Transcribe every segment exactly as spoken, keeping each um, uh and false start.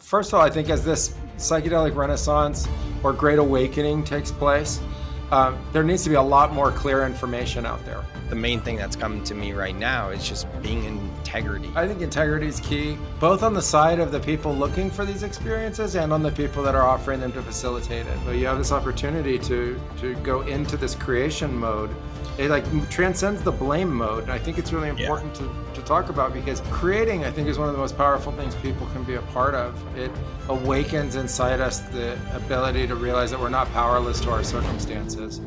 first of all, I think as this psychedelic renaissance or great awakening takes place, um, there needs to be a lot more clear information out there. The main thing that's coming to me right now is just being in integrity. I think integrity is key, both on the side of the people looking for these experiences and on the people that are offering them to facilitate it. But you have this opportunity to to go into this creation mode. It like transcends the blame mode. And I think it's really important yeah. to, to talk about, because creating, I think, is one of the most powerful things people can be a part of. It awakens inside us the ability to realize that we're not powerless to our circumstances.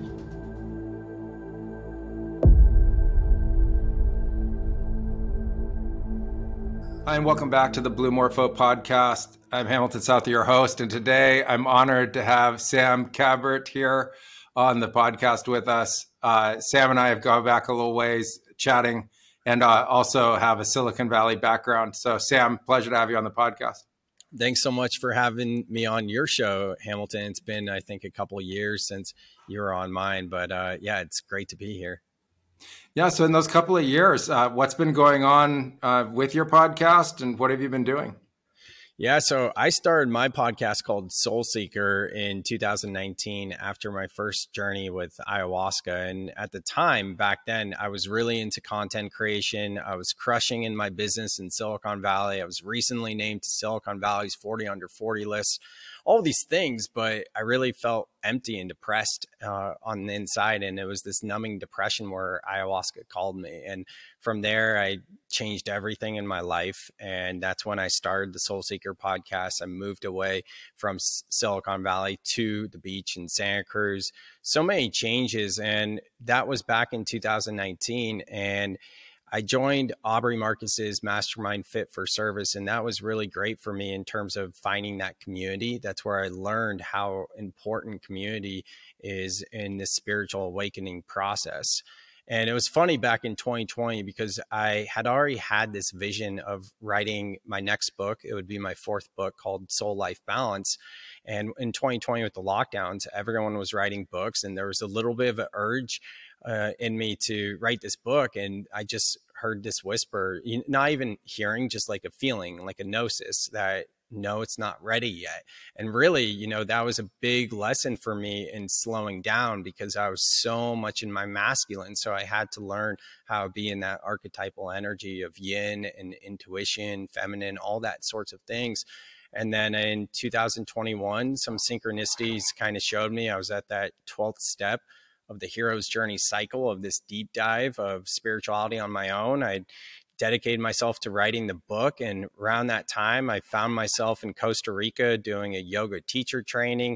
Hi, and welcome back to the Blue Morpho podcast. I'm Hamilton South, your host, and today I'm honored to have Sam Kabert here on the podcast with us. Uh, Sam and I have gone back a little ways chatting, and uh, also have a Silicon Valley background. So Sam, pleasure to have you on the podcast. Thanks so much for having me on your show, Hamilton. It's been, I think, a couple of years since you were on mine, but uh, yeah, it's great to be here. Yeah. So in those couple of years, uh, what's been going on uh, with your podcast, and what have you been doing? Yeah, so I started my podcast called Soul Seeker in two thousand nineteen after my first journey with ayahuasca. And at the time, back then, I was really into content creation. I was crushing in my business in Silicon Valley. I was recently named to Silicon Valley's forty under forty list, all these things, but I really felt empty and depressed uh, on the inside. And it was this numbing depression where ayahuasca called me. And from there, I changed everything in my life. And that's when I started the Soul Seeker podcast. I moved away from S- Silicon Valley to the beach in Santa Cruz. So many changes. And that was back in two thousand nineteen. And I joined Aubrey Marcus's Mastermind Fit for Service, and that was really great for me in terms of finding that community. That's where I learned how important community is in this spiritual awakening process. And it was funny back in twenty twenty because I had already had this vision of writing my next book. It would be my fourth book called Soul Life Balance. And in twenty twenty with the lockdowns, everyone was writing books, and there was a little bit of an urge uh, in me to write this book. And I just heard this whisper, not even hearing, just like a feeling, like a gnosis that no, it's not ready yet. And really, you know, that was a big lesson for me in slowing down, because I was so much in my masculine. So I had to learn how to be in that archetypal energy of yin and intuition, feminine, all that sorts of things. And then in two thousand twenty-one, some synchronicities kind of showed me I was at that twelfth step of the hero's journey cycle of this deep dive of spirituality on my own. I dedicated myself to writing the book. And around that time, I found myself in Costa Rica doing a yoga teacher training.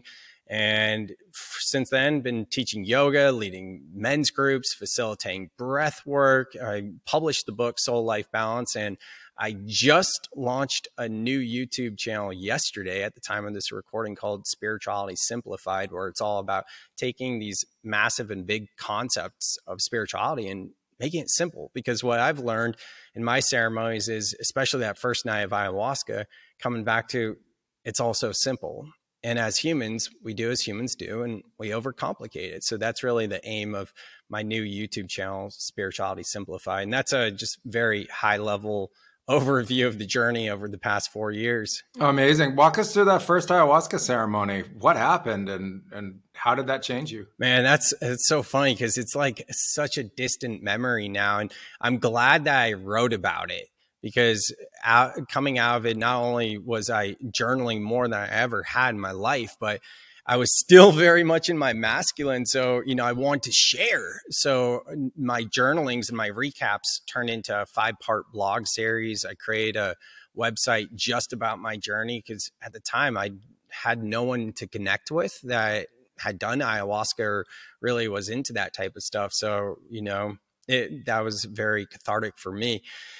And since then, been teaching yoga, leading men's groups, facilitating breath work. I published the book Soul Life Balance, and I just launched a new YouTube channel yesterday at the time of this recording called Spirituality Simplified, where it's all about taking these massive and big concepts of spirituality and making it simple. Because what I've learned in my ceremonies is, especially that first night of ayahuasca, coming back to it's all so simple. And as humans, we do as humans do, and we overcomplicate it. So that's really the aim of my new YouTube channel, Spirituality Simplified. And that's a just very high level overview of the journey over the past four years. Amazing. Walk us through that first ayahuasca ceremony. What happened, and and how did that change you? Man, that's it's so funny because it's like such a distant memory now. And I'm glad that I wrote about it, because out, coming out of it, not only was I journaling more than I ever had in my life, but I was still very much in my masculine. So, you know, I want to share. So my journalings and my recaps turned into a five part blog series. I created a website just about my journey, because at the time I had no one to connect with that had done ayahuasca or really was into that type of stuff. So, you know, it, that was very cathartic for me.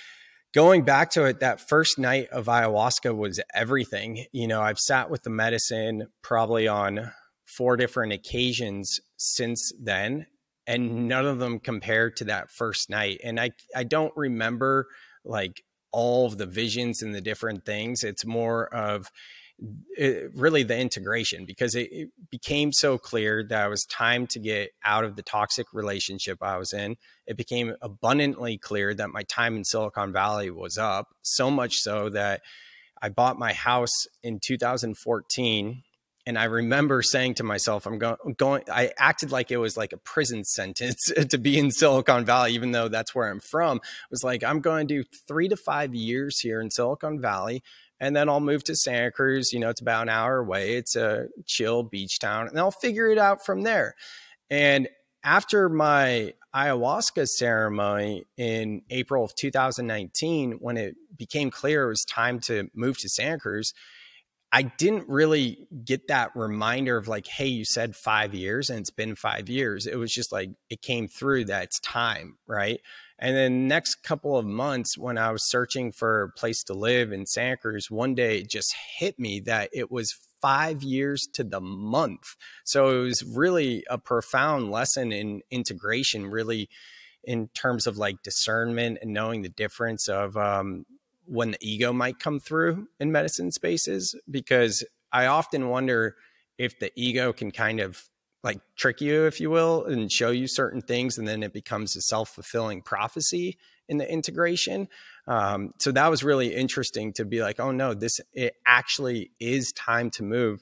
Going back to it, that first night of ayahuasca was everything. You know, I've sat with the medicine probably on four different occasions since then, and none of them compared to that first night. And I, I don't remember like all of the visions and the different things. It's more of it, really the integration, because it, it became so clear that it was time to get out of the toxic relationship I was in. It became abundantly clear that my time in Silicon Valley was up, so much so that I bought my house in two thousand fourteen. And I remember saying to myself, I'm going, going, I acted like it was like a prison sentence to be in Silicon Valley, even though that's where I'm from. It was like, I'm going to do three to five years here in Silicon Valley, and then I'll move to Santa Cruz. You know, it's about an hour away. It's a chill beach town, and I'll figure it out from there. And after my ayahuasca ceremony in April of two thousand nineteen, when it became clear it was time to move to Santa Cruz, I didn't really get that reminder of like, hey, you said five years and it's been five years. It was just like, it came through that it's time, right? And then next couple of months when I was searching for a place to live in Santa Cruz, one day it just hit me that it was five years to the month. So it was really a profound lesson in integration, really in terms of like discernment and knowing the difference of, um, when the ego might come through in medicine spaces, because I often wonder if the ego can kind of like trick you, if you will, and show you certain things, and then it becomes a self-fulfilling prophecy in the integration. Um, so that was really interesting to be like, oh no, this, it actually is time to move.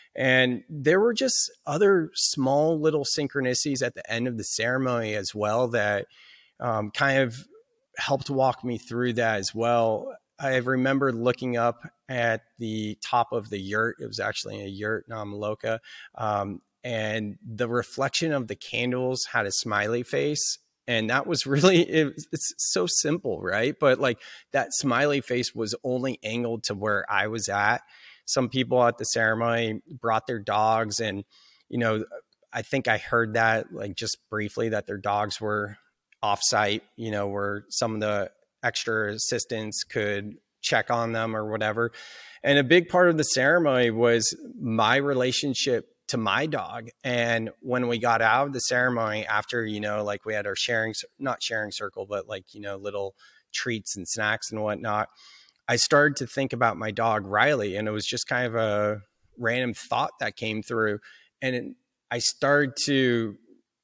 And there were just other small little synchronicities at the end of the ceremony as well that um, kind of helped walk me through that as well. I remember looking up at the top of the yurt. It was actually a yurt, Namaloka. Um, and the reflection of the candles had a smiley face. And that was really, it, it's so simple, right? But like that smiley face was only angled to where I was at. Some people at the ceremony brought their dogs, and, you know, I think I heard that like just briefly that their dogs were offsite, you know, where some of the extra assistants could check on them or whatever. And a big part of the ceremony was my relationship to my dog. And when we got out of the ceremony after, you know, like we had our sharing, not sharing circle, but like, you know, little treats and snacks and whatnot, I started to think about my dog, Riley. And it was just kind of a random thought that came through. And it, I started to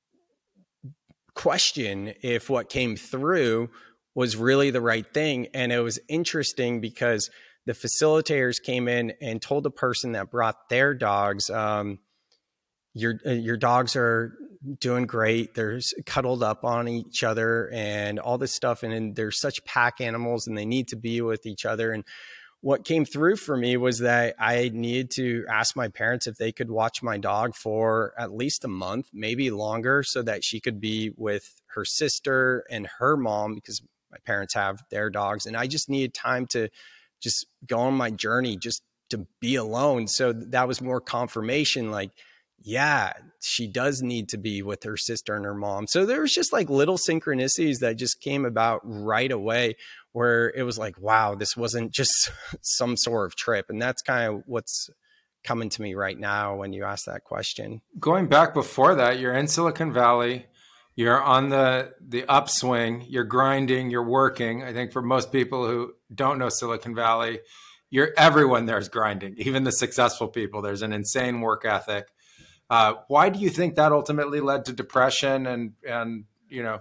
question if what came through was really the right thing. And it was interesting because the facilitators came in and told the person that brought their dogs, um, your, uh, your dogs are doing great. They're cuddled up on each other and all this stuff. And, and they're such pack animals and they need to be with each other. And what came through for me was that I needed to ask my parents if they could watch my dog for at least a month, maybe longer, so that she could be with her sister and her mom, because my parents have their dogs. And I just needed time to just go on my journey, just to be alone. So that was more confirmation, like, yeah, she does need to be with her sister and her mom. So there was just like little synchronicities that just came about right away, where it was like, wow, this wasn't just some sort of trip. And that's kind of what's coming to me right now when you ask that question. Going back before that, you're in Silicon Valley, you're on the, the upswing, you're grinding, you're working. I think for most people who don't know Silicon Valley, you're everyone there's grinding, even the successful people. There's an insane work ethic. Uh, why do you think that ultimately led to depression and, and, you know,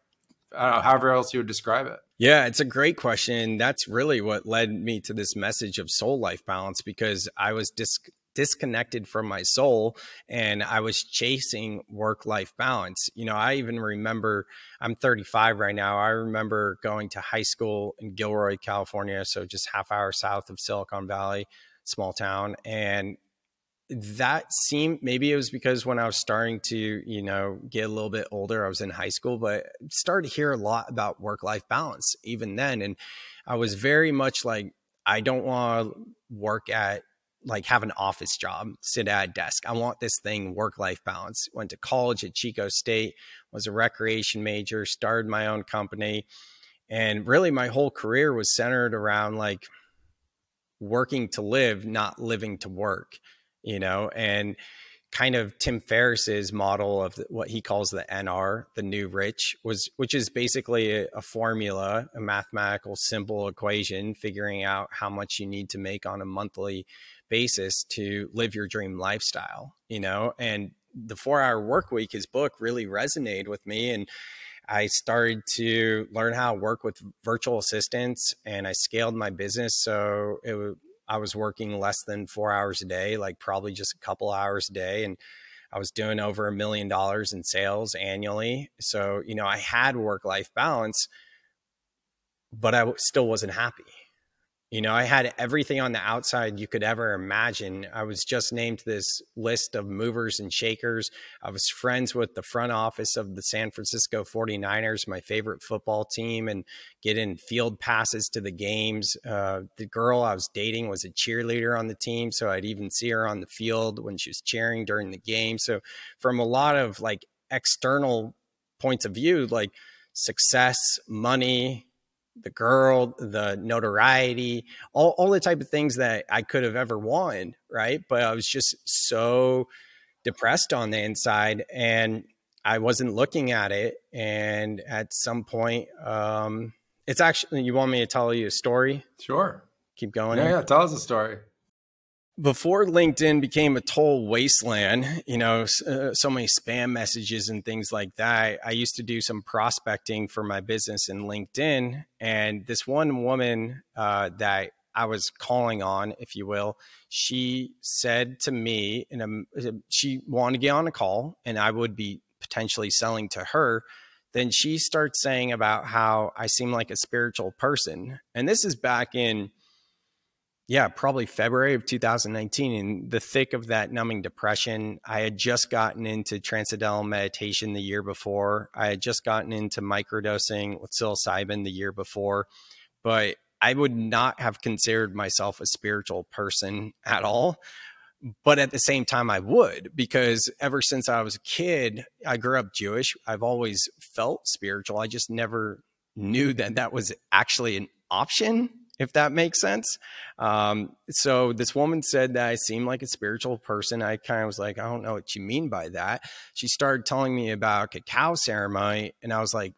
I don't know, however else you would describe it? Yeah, it's a great question. That's really what led me to this message of soul life balance, because I was dis- disconnected from my soul and I was chasing work-life balance. You know, I even remember, I'm thirty-five right now. I remember going to high school in Gilroy, California. So just half hour south of Silicon Valley, small town. And that seemed, maybe it was because when I was starting to, you know, get a little bit older, I was in high school, but started to hear a lot about work-life balance even then. And I was very much like, I don't want to work at, like, have an office job, sit at a desk. I want this thing work-life balance. Went to college at Chico State, was a recreation major, started my own company. And really my whole career was centered around like working to live, not living to work. You know, and kind of Tim Ferriss's model of what he calls the N R, the new rich, was, which is basically a, a formula, a mathematical simple equation, figuring out how much you need to make on a monthly basis to live your dream lifestyle, you know. And the four hour work week, his book, really resonated with me. And I started to learn how to work with virtual assistants, and I scaled my business. So it was, I was working less than four hours a day, like probably just a couple hours a day. And I was doing over a million dollars in sales annually. So, you know, I had work-life balance, but I still wasn't happy. You know, I had everything on the outside you could ever imagine. I was just named to this list of movers and shakers. I was friends with the front office of the San Francisco forty-niners, my favorite football team, and getting field passes to the games. Uh, the girl I was dating was a cheerleader on the team, so I'd even see her on the field when she was cheering during the game. So from a lot of like external points of view, like success, money, the girl, the notoriety, all, all the type of things that I could have ever wanted. Right. But I was just so depressed on the inside and I wasn't looking at it. And at some point, um, it's actually, you want me to tell you a story? Sure. Keep going. Yeah, here? yeah. Tell us a story. Before LinkedIn became a total wasteland, you know, uh, so many spam messages and things like that, I used to do some prospecting for my business in LinkedIn. And this one woman uh, that I was calling on, if you will, she said to me, in a, she wanted to get on a call and I would be potentially selling to her. Then she starts saying about how I seem like a spiritual person. And this is back in Yeah, probably February of two thousand nineteen, in the thick of that numbing depression. I had just gotten into transcendental meditation the year before. I had just gotten into microdosing with psilocybin the year before, but I would not have considered myself a spiritual person at all. But at the same time, I would, because ever since I was a kid, I grew up Jewish. I've always felt spiritual. I just never knew that that was actually an option, if that makes sense. Um, so this woman said that I seemed like a spiritual person. I kind of was like, I don't know what you mean by that. She started telling me about cacao ceremony. And I was like,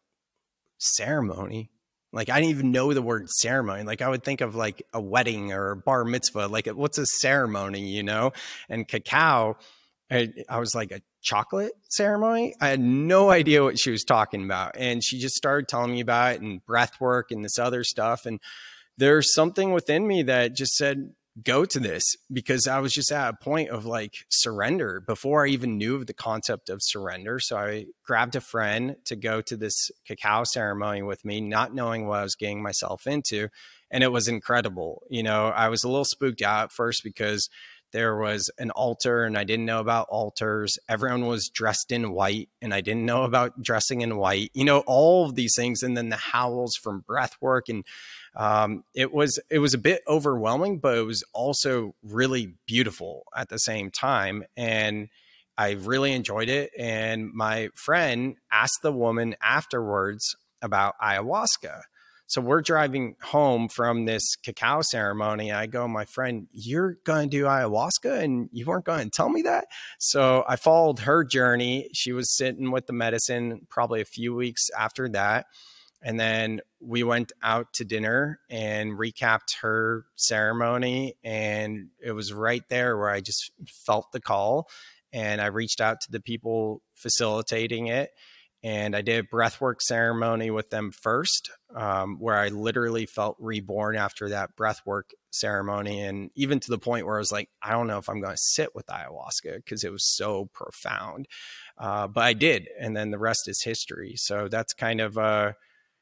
ceremony? Like, I didn't even know the word ceremony. Like, I would think of like a wedding or a bar mitzvah. Like, what's a ceremony, you know? And cacao, I, I was like, a chocolate ceremony? I had no idea what she was talking about. And she just started telling me about it and breath work and this other stuff. And there's something within me that just said, go to this, because I was just at a point of like surrender before I even knew of the concept of surrender. So I grabbed a friend to go to this cacao ceremony with me, not knowing what I was getting myself into. And it was incredible. You know, I was a little spooked out at first because there was an altar and I didn't know about altars. Everyone was dressed in white and I didn't know about dressing in white, you know, all of these things. And then the howls from breath work. And um, it was, it was a bit overwhelming, but it was also really beautiful at the same time. And I really enjoyed it. And my friend asked the woman afterwards about ayahuasca. So we're driving home from this cacao ceremony. I go, my friend, you're going to do ayahuasca and you weren't going to tell me that? So I followed her journey. She was sitting with the medicine probably a few weeks after that. And then we went out to dinner and recapped her ceremony. And it was right there where I just felt the call. And I reached out to the people facilitating it. And I did a breathwork ceremony with them first, um, where I literally felt reborn after that breathwork ceremony. And even to the point where I was like, I don't know if I'm going to sit with ayahuasca because it was so profound. Uh, but I did. And then the rest is history. So that's kind of uh,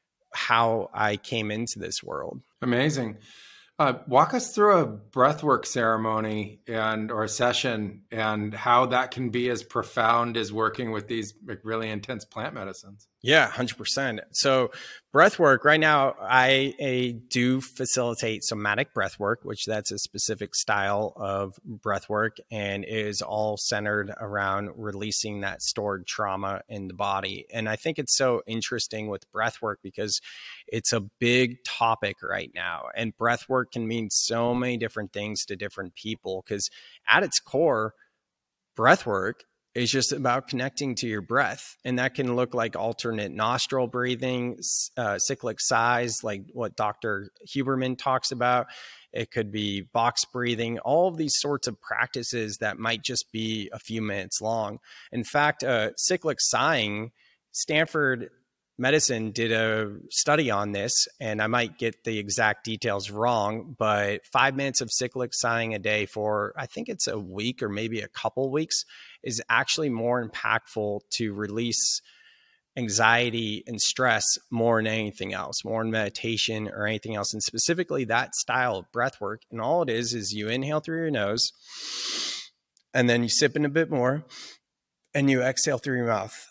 how I came into this world. Amazing. Uh, walk us through a breathwork ceremony and or a session and how that can be as profound as working with these like, really intense plant medicines. Yeah, one hundred percent. So breath work right now, I, I do facilitate somatic breath work, which that's a specific style of breath work and is all centered around releasing that stored trauma in the body. And I think it's so interesting with breath work because it's a big topic right now. And breath work can mean so many different things to different people because at its core, breath work is just about connecting to your breath. And that can look like alternate nostril breathing, uh, cyclic sighs, like what Doctor Huberman talks about. It could be box breathing, all of these sorts of practices that might just be a few minutes long. In fact, uh, cyclic sighing, Stanford medicine did a study on this, and I might get the exact details wrong, but five minutes of cyclic sighing a day for, I think it's a week or maybe a couple weeks, is actually more impactful to release anxiety and stress more than anything else, more than meditation or anything else. And specifically that style of breath work. And all it is, is you inhale through your nose and then you sip in a bit more and you exhale through your mouth.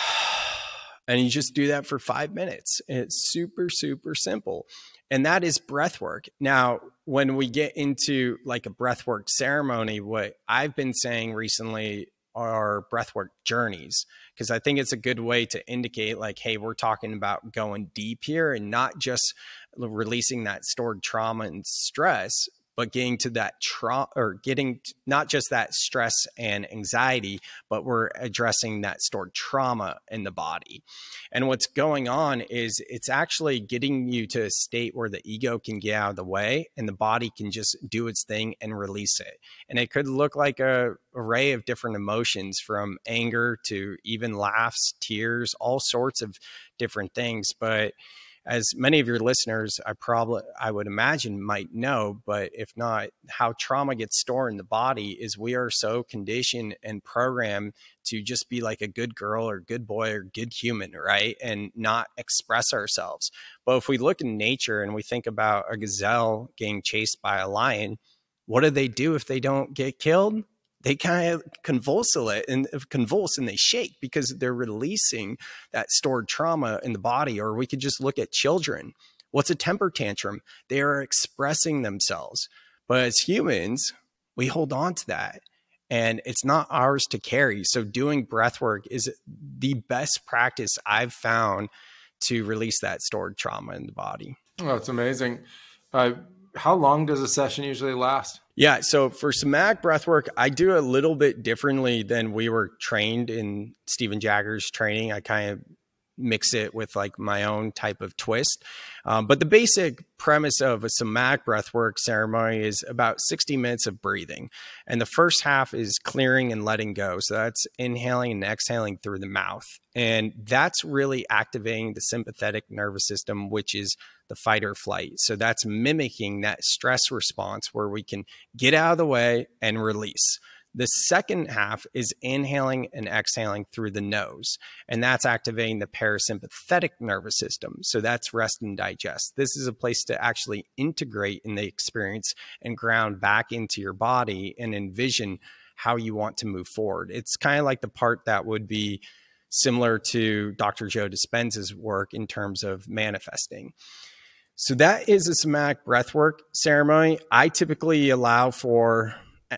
And you just do that for five minutes. It's super, super simple. And that is breath work. Now, when we get into like a breath work ceremony, what I've been saying recently are breathwork journeys, because I think it's a good way to indicate like, hey, we're talking about going deep here and not just releasing that stored trauma and stress, but getting to that trauma or getting to not just that stress and anxiety, but we're addressing that stored trauma in the body. And what's going on is it's actually getting you to a state where the ego can get out of the way and the body can just do its thing and release it. And it could look like a array of different emotions, from anger to even laughs, tears, all sorts of different things. But as many of your listeners, I probably, I would imagine, might know, but if not, how trauma gets stored in the body is we are so conditioned and programmed to just be like a good girl or good boy or good human, right? And not express ourselves. But if we look in nature and we think about a gazelle getting chased by a lion, what do they do if they don't get killed? They kind of convulse it and convulse and they shake because they're releasing that stored trauma in the body. Or we could just look at children. What's a temper tantrum? They are expressing themselves. But as humans, we hold on to that and it's not ours to carry. So doing breath work is the best practice I've found to release that stored trauma in the body. Oh, it's amazing. Uh, how long does a session usually last? Yeah. So for somatic breathwork, I do a little bit differently than we were trained in Stephen Jagger's training. I kind of mix it with like my own type of twist. Um, but the basic premise of a somatic breathwork ceremony is about sixty minutes of breathing. And the first half is clearing and letting go. So that's inhaling and exhaling through the mouth. And that's really activating the sympathetic nervous system, which is the fight or flight. So that's mimicking that stress response where we can get out of the way and release. The second half is inhaling and exhaling through the nose, and that's activating the parasympathetic nervous system. So that's rest and digest. This is a place to actually integrate in the experience and ground back into your body and envision how you want to move forward. It's kind of like the part that would be similar to Doctor Joe Dispenza's work in terms of manifesting. So that is a somatic breathwork ceremony. I typically allow for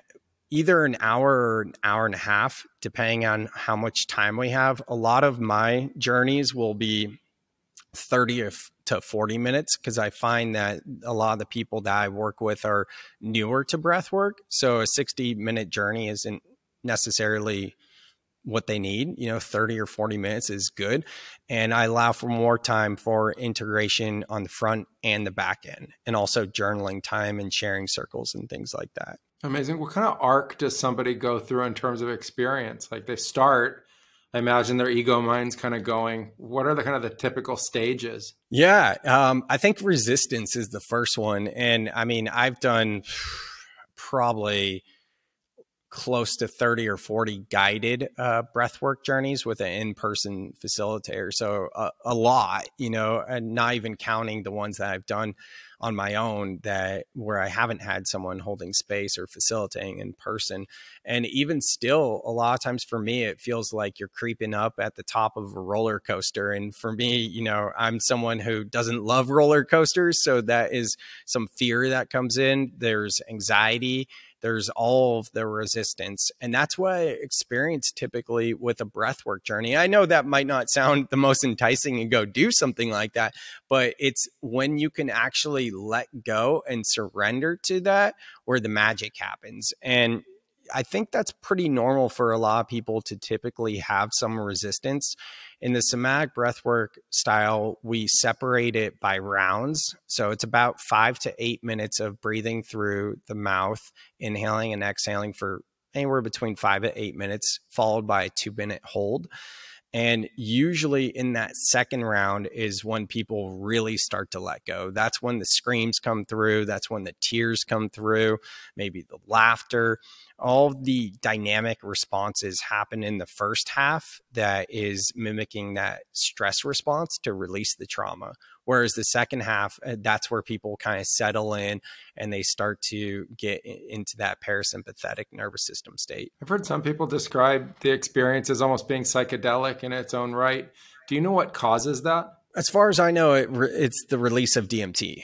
either an hour or an hour and a half, depending on how much time we have. A lot of my journeys will be thirty to forty minutes because I find that a lot of the people that I work with are newer to breath work. So a sixty minute journey isn't necessarily what they need. You know, thirty or forty minutes is good. And I allow for more time for integration on the front and the back end, and also journaling time and sharing circles and things like that. Amazing. What kind of arc does somebody go through in terms of experience? Like they start, I imagine their ego mind's kind of going. What are the kind of the typical stages? Yeah. Um, I think resistance is the first one. And I mean, I've done probably close to thirty or forty guided uh, breathwork journeys with an in-person facilitator. So uh, a lot, you know, and not even counting the ones that I've done on my own that where I haven't had someone holding space or facilitating in person. And even still, a lot of times for me, it feels like you're creeping up at the top of a roller coaster. And for me, you know, I'm someone who doesn't love roller coasters. So that is some fear that comes in. There's anxiety. There's all of the resistance. And that's what I experience typically with a breathwork journey. I know that might not sound the most enticing and go do something like that, but it's when you can actually let go and surrender to that where the magic happens. And I think that's pretty normal for a lot of people to typically have some resistance. In the somatic breathwork style, we separate it by rounds. So it's about five to eight minutes of breathing through the mouth, inhaling and exhaling for anywhere between five to eight minutes, followed by a two minute hold. And usually in that second round is when people really start to let go. That's when the screams come through. That's when the tears come through, maybe the laughter. All the dynamic responses happen in the first half that is mimicking that stress response to release the trauma. Whereas the second half, that's where people kind of settle in and they start to get into that parasympathetic nervous system state. I've heard some people describe the experience as almost being psychedelic in its own right. Do you know what causes that? As far as I know, it re- it's the release of D M T.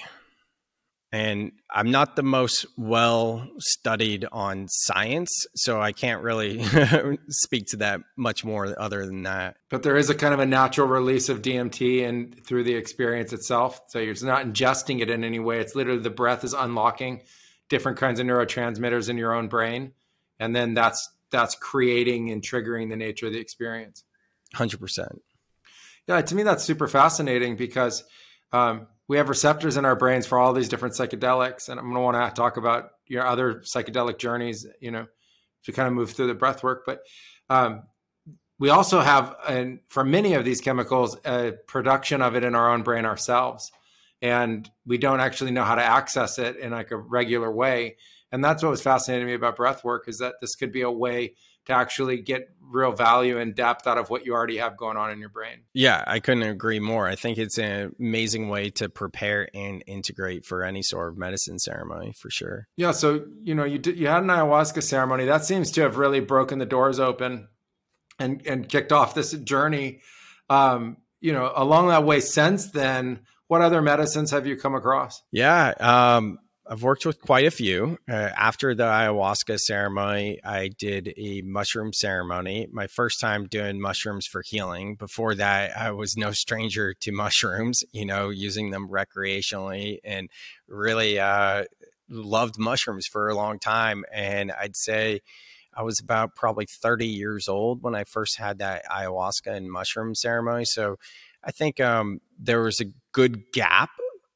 And I'm not the most well studied on science, so I can't really speak to that much more other than that. But there is a kind of a natural release of D M T and through the experience itself. So you're not ingesting it in any way. It's literally the breath is unlocking different kinds of neurotransmitters in your own brain. And then that's that's creating and triggering the nature of the experience. one hundred percent. Yeah, to me, that's super fascinating because um, we have receptors in our brains for all these different psychedelics. And I'm going to want to talk about your other psychedelic journeys, you know, to kind of move through the breath work. But um, we also have, and for many of these chemicals, a production of it in our own brain ourselves. And we don't actually know how to access it in like a regular way. And that's what was fascinating to me about breath work, is that this could be a way to actually get real value and depth out of what you already have going on in your brain. Yeah, I couldn't agree more. I think it's an amazing way to prepare and integrate for any sort of medicine ceremony, for sure. Yeah, so, you know, you did, you had an ayahuasca ceremony. That seems to have really broken the doors open and, and kicked off this journey. Um, you know, along that way since then, what other medicines have you come across? Yeah, um, I've worked with quite a few. Uh, after the ayahuasca ceremony, I did a mushroom ceremony. My first time doing mushrooms for healing. Before that, I was no stranger to mushrooms, you know, using them recreationally, and really uh, loved mushrooms for a long time. And I'd say I was about probably thirty years old when I first had that ayahuasca and mushroom ceremony. So I think um, there was a good gap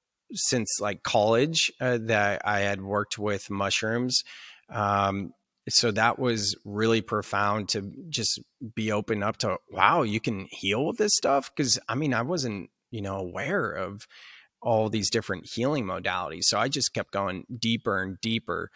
since like college uh, that I had worked with mushrooms. Um, so that was really profound to just be open up to, wow, you can heal with this stuff. Cause I mean, I wasn't, you know, aware of all these different healing modalities. So I just kept going deeper and deeper.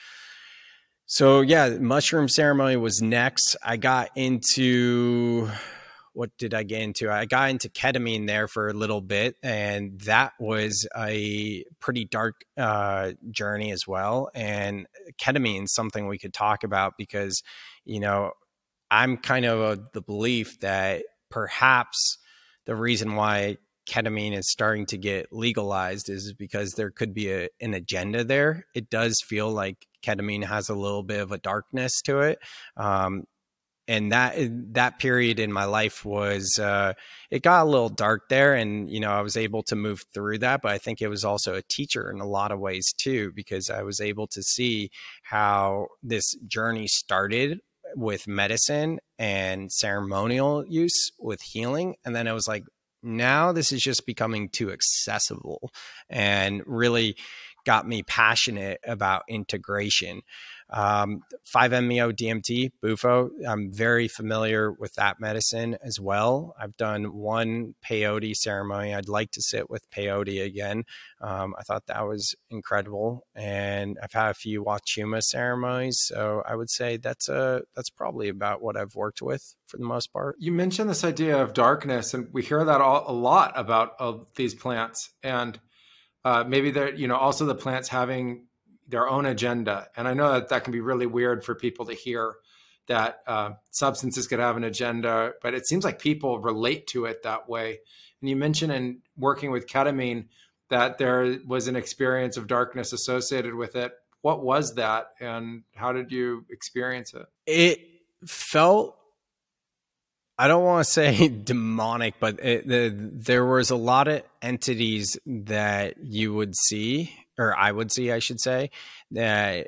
So yeah, mushroom ceremony was next. I got into, what did I get into? I got into ketamine there for a little bit, and that was a pretty dark uh, journey as well. And ketamine is something we could talk about because, you know, I'm kind of a, the belief that perhaps the reason why ketamine is starting to get legalized is because there could be a, an agenda there. It does feel like ketamine has a little bit of a darkness to it. Um, And that that period in my life was, uh, it got a little dark there. And, you know, I was able to move through that. But I think it was also a teacher in a lot of ways, too, because I was able to see how this journey started with medicine and ceremonial use with healing. And then I was like, now this is just becoming too accessible, and really got me passionate about integration. Um, five M E O D M T, Bufo, I'm very familiar with that medicine as well. I've done one peyote ceremony. I'd like to sit with peyote again. Um, I thought that was incredible. And I've had a few Wachuma ceremonies. So I would say that's a, that's probably about what I've worked with for the most part. You mentioned this idea of darkness, and we hear that all, a lot about uh, these plants. And uh, maybe they're, you know, also the plants having their own agenda. And I know that that can be really weird for people to hear, that uh, substances could have an agenda, but it seems like people relate to it that way. And you mentioned in working with ketamine that there was an experience of darkness associated with it. What was that, and how did you experience it? It felt, I don't want to say demonic, but it, the, there was a lot of entities that you would see, or I would see, I should say, that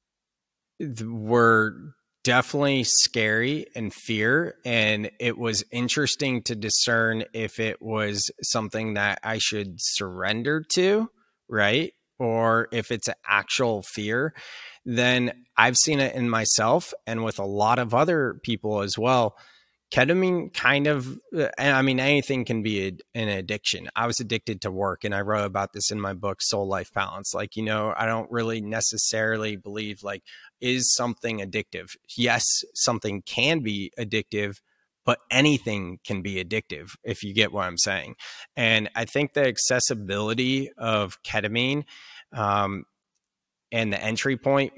were definitely scary and fear. And it was interesting to discern if it was something that I should surrender to, right? Or if it's an actual fear. Then I've seen it in myself and with a lot of other people as well. ketamine kind of, uh, and I mean, anything can be a, an addiction. I was addicted to work, and I wrote about this in my book, Soul Life Balance. Like, you know, I don't really necessarily believe like, is something addictive? Yes, something can be addictive, but anything can be addictive, if you get what I'm saying. And I think the accessibility of ketamine um, and the entry point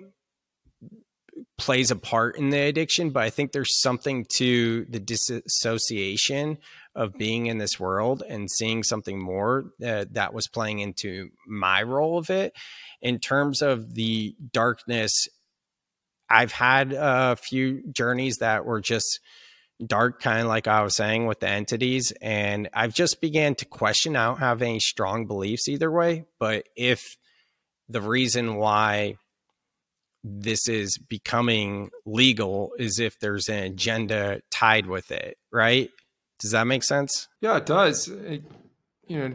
plays a part in the addiction, but I think there's something to the disassociation of being in this world and seeing something more uh, that was playing into my role of it. In terms of the darkness, I've had a few journeys that were just dark, kind of like I was saying with the entities, and I've just began to question. I don't have any strong beliefs either way, but if the reason why this is becoming legal is if there's an agenda tied with it, right? Does that make sense? Yeah, it does. It, you know,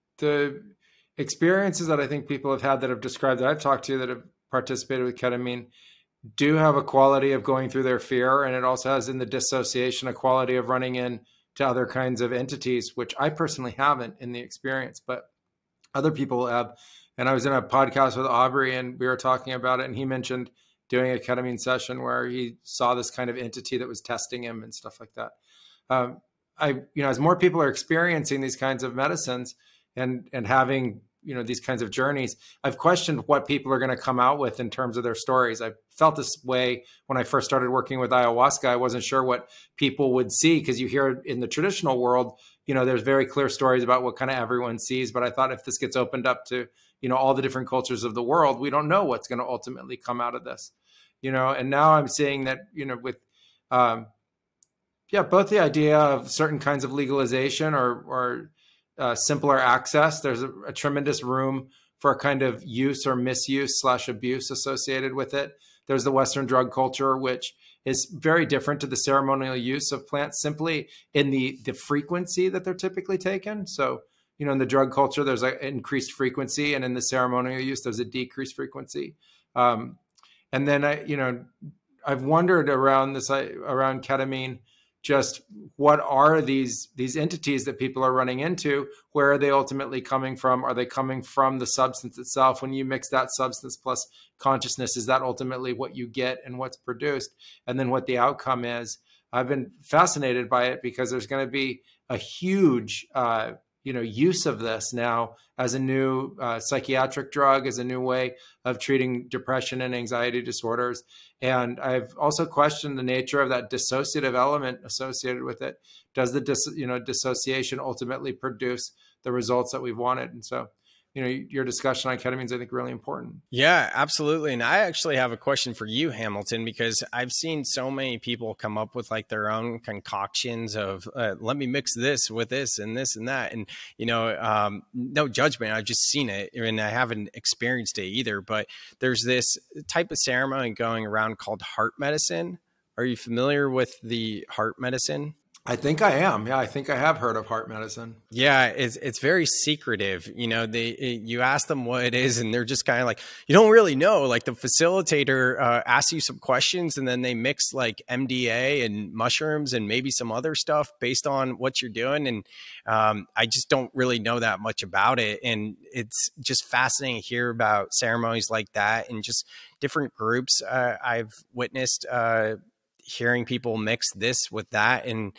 the experiences that I think people have had that have described, that I've talked to that have participated with ketamine, do have a quality of going through their fear. And it also has in the dissociation a quality of running in to other kinds of entities, which I personally haven't in the experience, but other people have. And I was in a podcast with Aubrey and we were talking about it. And he mentioned doing a ketamine session where he saw this kind of entity that was testing him and stuff like that. Um, I, you know, as more people are experiencing these kinds of medicines and, and having, you know, these kinds of journeys, I've questioned what people are going to come out with in terms of their stories. I felt this way when I first started working with ayahuasca. I wasn't sure what people would see because you hear in the traditional world, you know, there's very clear stories about what kind of everyone sees. But I thought if this gets opened up to, you know, all the different cultures of the world, we don't know what's going to ultimately come out of this, you know. And now I'm seeing that, you know, with, um, yeah, both the idea of certain kinds of legalization or, or uh, simpler access. There's a, a tremendous room for a kind of use or misuse slash abuse associated with it. There's the Western drug culture, which is very different to the ceremonial use of plants simply in the, the frequency that they're typically taken. So, you know, in the drug culture, there's an increased frequency, and in the ceremonial use, there's a decreased frequency. Um, and then I, you know, I've wondered around this, around ketamine, just what are these these entities that people are running into? Where are they ultimately coming from? Are they coming from the substance itself? When you mix that substance plus consciousness, is that ultimately what you get and what's produced? And then what the outcome is? I've been fascinated by it because there's going to be a huge uh, you know, use of this now as a new uh, psychiatric drug, as a new way of treating depression and anxiety disorders. And I've also questioned the nature of that dissociative element associated with it. Does the dis, you know, dissociation ultimately produce the results that we've wanted? And so, you know, your discussion on ketamine is, I think, really important. Yeah, absolutely. And I actually have a question for you, Hamilton, because I've seen so many people come up with like their own concoctions of uh, let me mix this with this and this and that. And, you know, um, no judgment. I've just seen it and I haven't experienced it either. But there's this type of ceremony going around called heart medicine. Are you familiar with the heart medicine? I think I am. Yeah, I think I have heard of heart medicine. Yeah, it's it's very secretive. You know, they it, you ask them what it is, and they're just kind of like, you don't really know. Like the facilitator uh, asks you some questions, and then they mix like M D A and mushrooms and maybe some other stuff based on what you're doing. And um, I just don't really know that much about it. And it's just fascinating to hear about ceremonies like that and just different groups. Uh, I've witnessed uh, hearing people mix this with that, and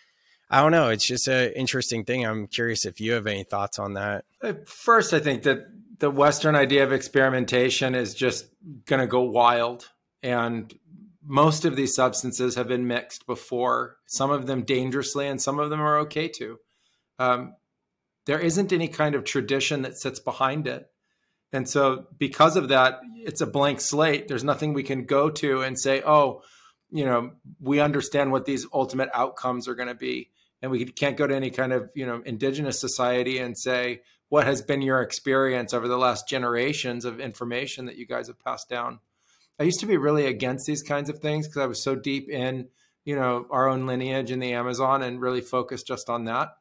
I don't know. It's just an interesting thing. I'm curious if you have any thoughts on that. First, I think that the Western idea of experimentation is just going to go wild. And most of these substances have been mixed before, some of them dangerously, and some of them are okay too. Um, there isn't any kind of tradition that sits behind it. And so because of that, it's a blank slate. There's nothing we can go to and say, oh, you know, we understand what these ultimate outcomes are going to be. And we can't go to any kind of, you know, indigenous society and say, what has been your experience over the last generations of information that you guys have passed down? I used to be really against these kinds of things because I was so deep in, you know, our own lineage in the Amazon and really focused just on that.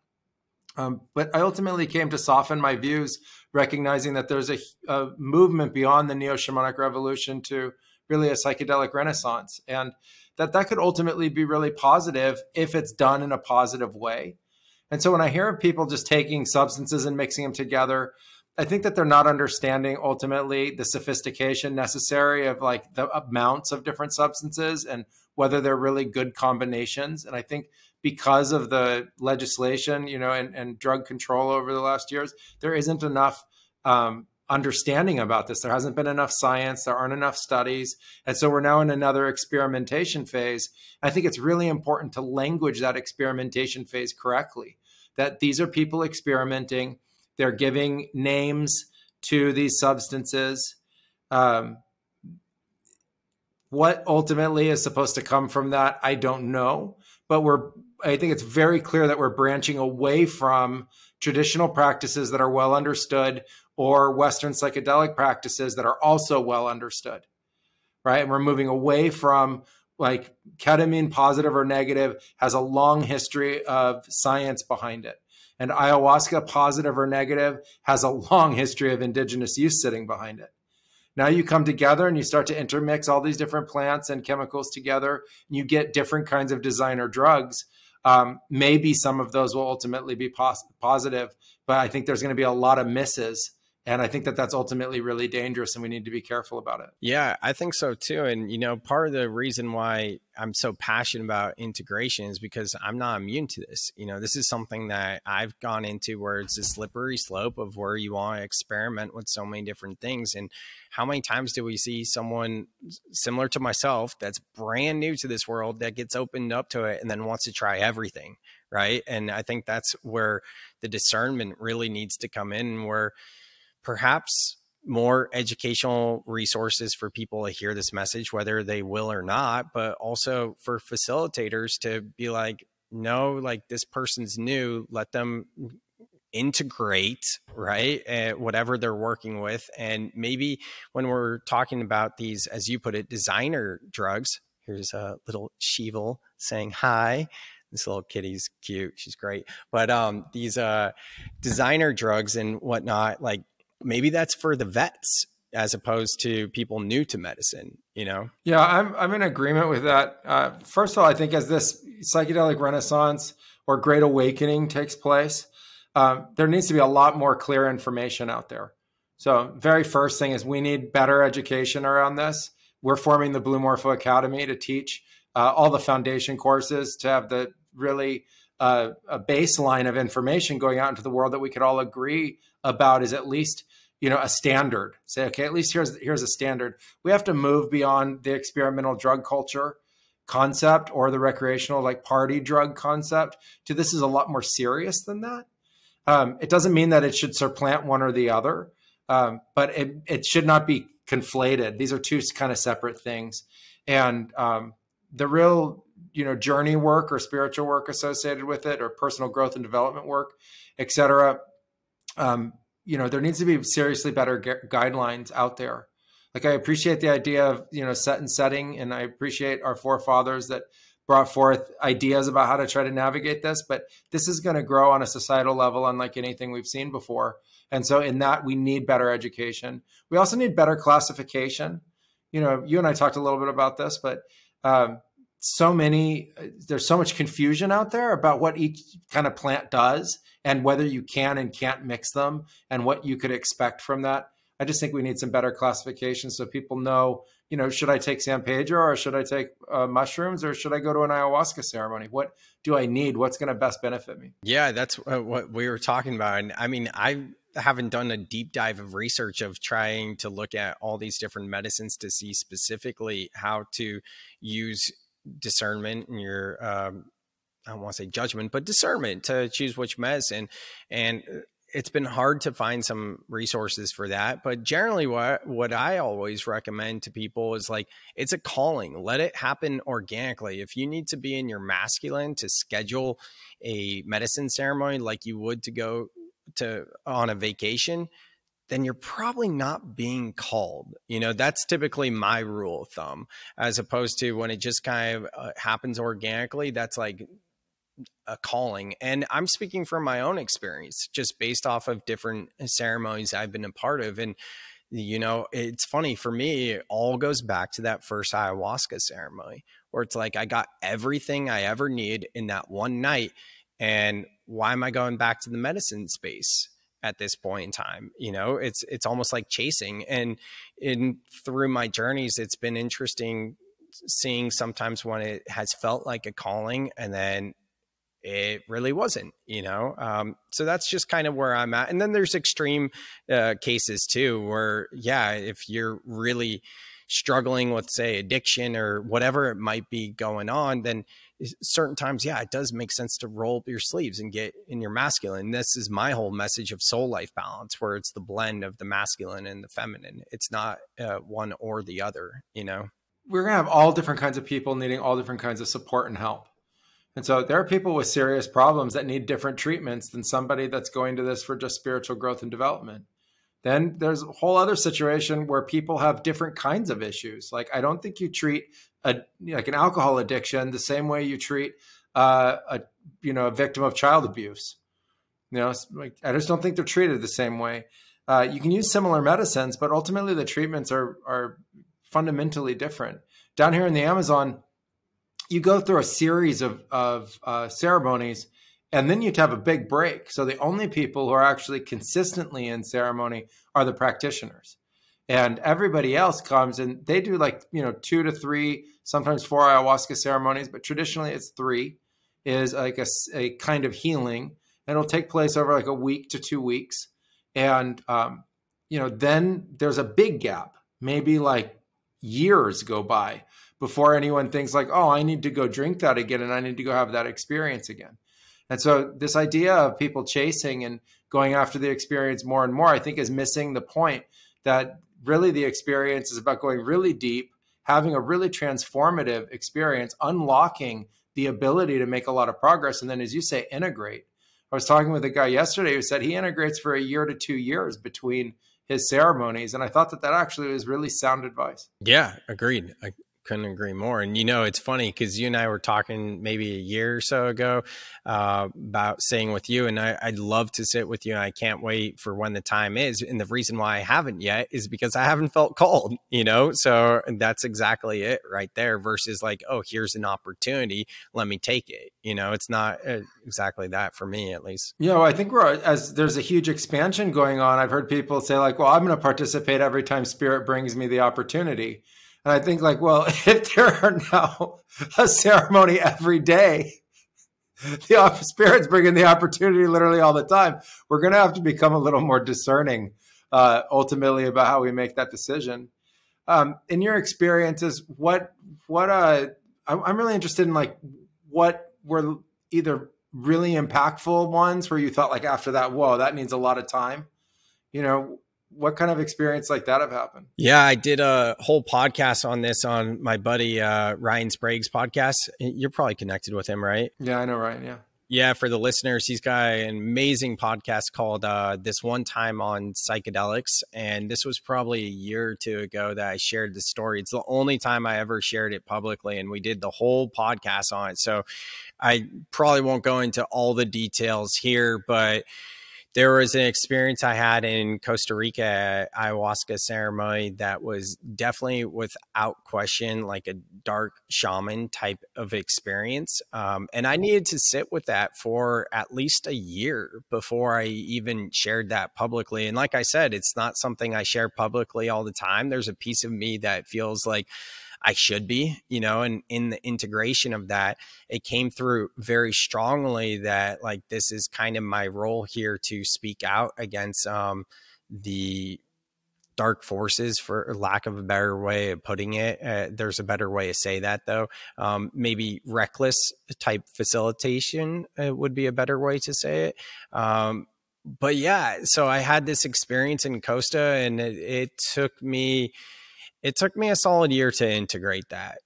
Um, but I ultimately came to soften my views, recognizing that there's a, a movement beyond the neo-shamanic revolution to really a psychedelic renaissance, and that that could ultimately be really positive if it's done in a positive way. And so when I hear of people just taking substances and mixing them together, I think that they're not understanding ultimately the sophistication necessary of like the amounts of different substances and whether they're really good combinations. And I think because of the legislation, you know, and, and drug control over the last years, there isn't enough um, understanding about this. There hasn't been enough science. There aren't enough studies. And so we're now in another experimentation phase. I think it's really important to language that experimentation phase correctly, that these are people experimenting. They're giving names to these substances. Um, what ultimately is supposed to come from that, I don't know. But we're, I think it's very clear that we're branching away from traditional practices that are well understood or Western psychedelic practices that are also well understood, right? And we're moving away from like ketamine, positive or negative, has a long history of science behind it. And ayahuasca, positive or negative, has a long history of indigenous use sitting behind it. Now you come together and you start to intermix all these different plants and chemicals together, and you get different kinds of designer drugs. Um, maybe some of those will ultimately be pos- positive, but I think there's going to be a lot of misses. And I think that that's ultimately really dangerous, and we need to be careful about it. Yeah, I think so too. And, you know, part of the reason why I'm so passionate about integration is because I'm not immune to this. You know, this is something that I've gone into where it's a slippery slope of where you want to experiment with so many different things. And how many times do we see someone similar to myself that's brand new to this world that gets opened up to it and then wants to try everything, right? And I think that's where the discernment really needs to come in, where perhaps more educational resources for people to hear this message, whether they will or not, but also for facilitators to be like, no, like this person's new, let them integrate, right? Uh, whatever they're working with. And maybe when we're talking about these, as you put it, designer drugs, here's a little Sheeval saying hi. This little kitty's cute. She's great. But um, these uh, designer drugs and whatnot, like, maybe that's for the vets as opposed to people new to medicine, you know? Yeah, I'm I'm in agreement with that. Uh, first of all, I think as this psychedelic renaissance or great awakening takes place, um, there needs to be a lot more clear information out there. So very first thing is we need better education around this. We're forming the Blue Morpho Academy to teach uh, all the foundation courses, to have the really uh, a baseline of information going out into the world that we could all agree about is at least, you know, a standard. Say, okay, at least here's here's a standard. We have to move beyond the experimental drug culture concept or the recreational like party drug concept to this is a lot more serious than that. Um, it doesn't mean that it should supplant one or the other, um, but it it should not be conflated. These are two kind of separate things, and um, the real, you know, journey work or spiritual work associated with it, or personal growth and development work, et cetera. Um, you know, there needs to be seriously better gu- guidelines out there. Like, I appreciate the idea of, you know, set and setting, and I appreciate our forefathers that brought forth ideas about how to try to navigate this, but this is going to grow on a societal level unlike anything we've seen before. And so in that, we need better education. We also need better classification. You know, you and I talked a little bit about this, but um, so many, there's so much confusion out there about what each kind of plant does and whether you can and can't mix them and what you could expect from that. I just think we need some better classification so people know, you know, should I take San Pedro or should I take uh, mushrooms or should I go to an ayahuasca ceremony? What do I need? What's going to best benefit me? Yeah, that's uh, what we were talking about. And I mean, I haven't done a deep dive of research of trying to look at all these different medicines to see specifically how to use discernment in your, um, I don't want to say judgment, but discernment to choose which medicine. And it's been hard to find some resources for that. But generally what, what I always recommend to people is like, it's a calling. Let it happen organically. If you need to be in your masculine to schedule a medicine ceremony like you would to go to on a vacation, then you're probably not being called. You know, that's typically my rule of thumb, as opposed to when it just kind of uh, happens organically. That's like a calling. And I'm speaking from my own experience, just based off of different ceremonies I've been a part of. And You know, it's funny for me, it all goes back to that first ayahuasca ceremony where it's like, I got everything I ever need in that one night. And why am I going back to the medicine space at this point in time? You know, it's, it's almost like chasing. And in through my journeys, it's been interesting seeing sometimes when it has felt like a calling and then it really wasn't, you know? Um, so that's just kind of where I'm at. And then there's extreme uh, cases too, where, yeah, if you're really struggling with, say, addiction or whatever it might be going on, then certain times, yeah, it does make sense to roll up your sleeves and get in your masculine. This is my whole message of soul life balance, where it's the blend of the masculine and the feminine. It's not uh, one or the other, you know? We're going to have all different kinds of people needing all different kinds of support and help. And so there are people with serious problems that need different treatments than somebody that's going to this for just spiritual growth and development. Then there's a whole other situation where people have different kinds of issues. Like, I don't think you treat a like an alcohol addiction the same way you treat uh, a you know a victim of child abuse. You know, like, I just don't think they're treated the same way. Uh, you can use similar medicines, but ultimately the treatments are are fundamentally different. Down here in the Amazon, you go through a series of, of uh, ceremonies, and then you have a big break. So the only people who are actually consistently in ceremony are the practitioners. And everybody else comes and they do like, you know, two to three, sometimes four ayahuasca ceremonies, but traditionally it's three, is like a, a kind of healing. And it'll take place over like a week to two weeks. And, um, you know, then there's a big gap, maybe like years go by before anyone thinks like, oh, I need to go drink that again and I need to go have that experience again. And so this idea of people chasing and going after the experience more and more, I think is missing the point that really the experience is about going really deep, having a really transformative experience, unlocking the ability to make a lot of progress. And then, as you say, integrate. I was talking with a guy yesterday who said he integrates for a year to two years between his ceremonies. And I thought that that actually was really sound advice. Yeah, agreed. I couldn't agree more. And, you know, it's funny because you and I were talking maybe a year or so ago uh, about staying with you. And I, I'd love to sit with you. And I can't wait for when the time is. And the reason why I haven't yet is because I haven't felt called, you know, so that's exactly it right there versus like, oh, here's an opportunity. Let me take it. You know, it's not uh, exactly that for me, at least. You know, I think we're as there's a huge expansion going on. I've heard people say like, well, I'm going to participate every time Spirit brings me the opportunity. And I think like, well, if there are now a ceremony every day, the Spirit's bringing the opportunity literally all the time, we're going to have to become a little more discerning uh, ultimately about how we make that decision. Um, in your experiences, what, what, uh, I'm really interested in like, what were either really impactful ones where you thought like after that, whoa, that needs a lot of time, you know, what kind of experience like that have happened? Yeah, I did a whole podcast on this on my buddy uh, Ryan Sprague's podcast. You're probably connected with him, right? Yeah, I know Ryan. Yeah. Yeah, for the listeners, he's got an amazing podcast called uh, This One Time on Psychedelics. And this was probably a year or two ago that I shared the story. It's the only time I ever shared it publicly. And we did the whole podcast on it. So I probably won't go into all the details here, but there was an experience I had in Costa Rica at ayahuasca ceremony that was definitely without question like a dark shaman type of experience. Um, and I needed to sit with that for at least a year before I even shared that publicly. And like I said, it's not something I share publicly all the time. There's a piece of me that feels like I should be, you know, and in the integration of that, it came through very strongly that like, this is kind of my role here to speak out against um, the dark forces, for lack of a better way of putting it. Uh, there's a better way to say that though. Um, maybe reckless type facilitation uh, would be a better way to say it. Um, but yeah, so I had this experience in Costa and it, it took me It took me a solid year to integrate that,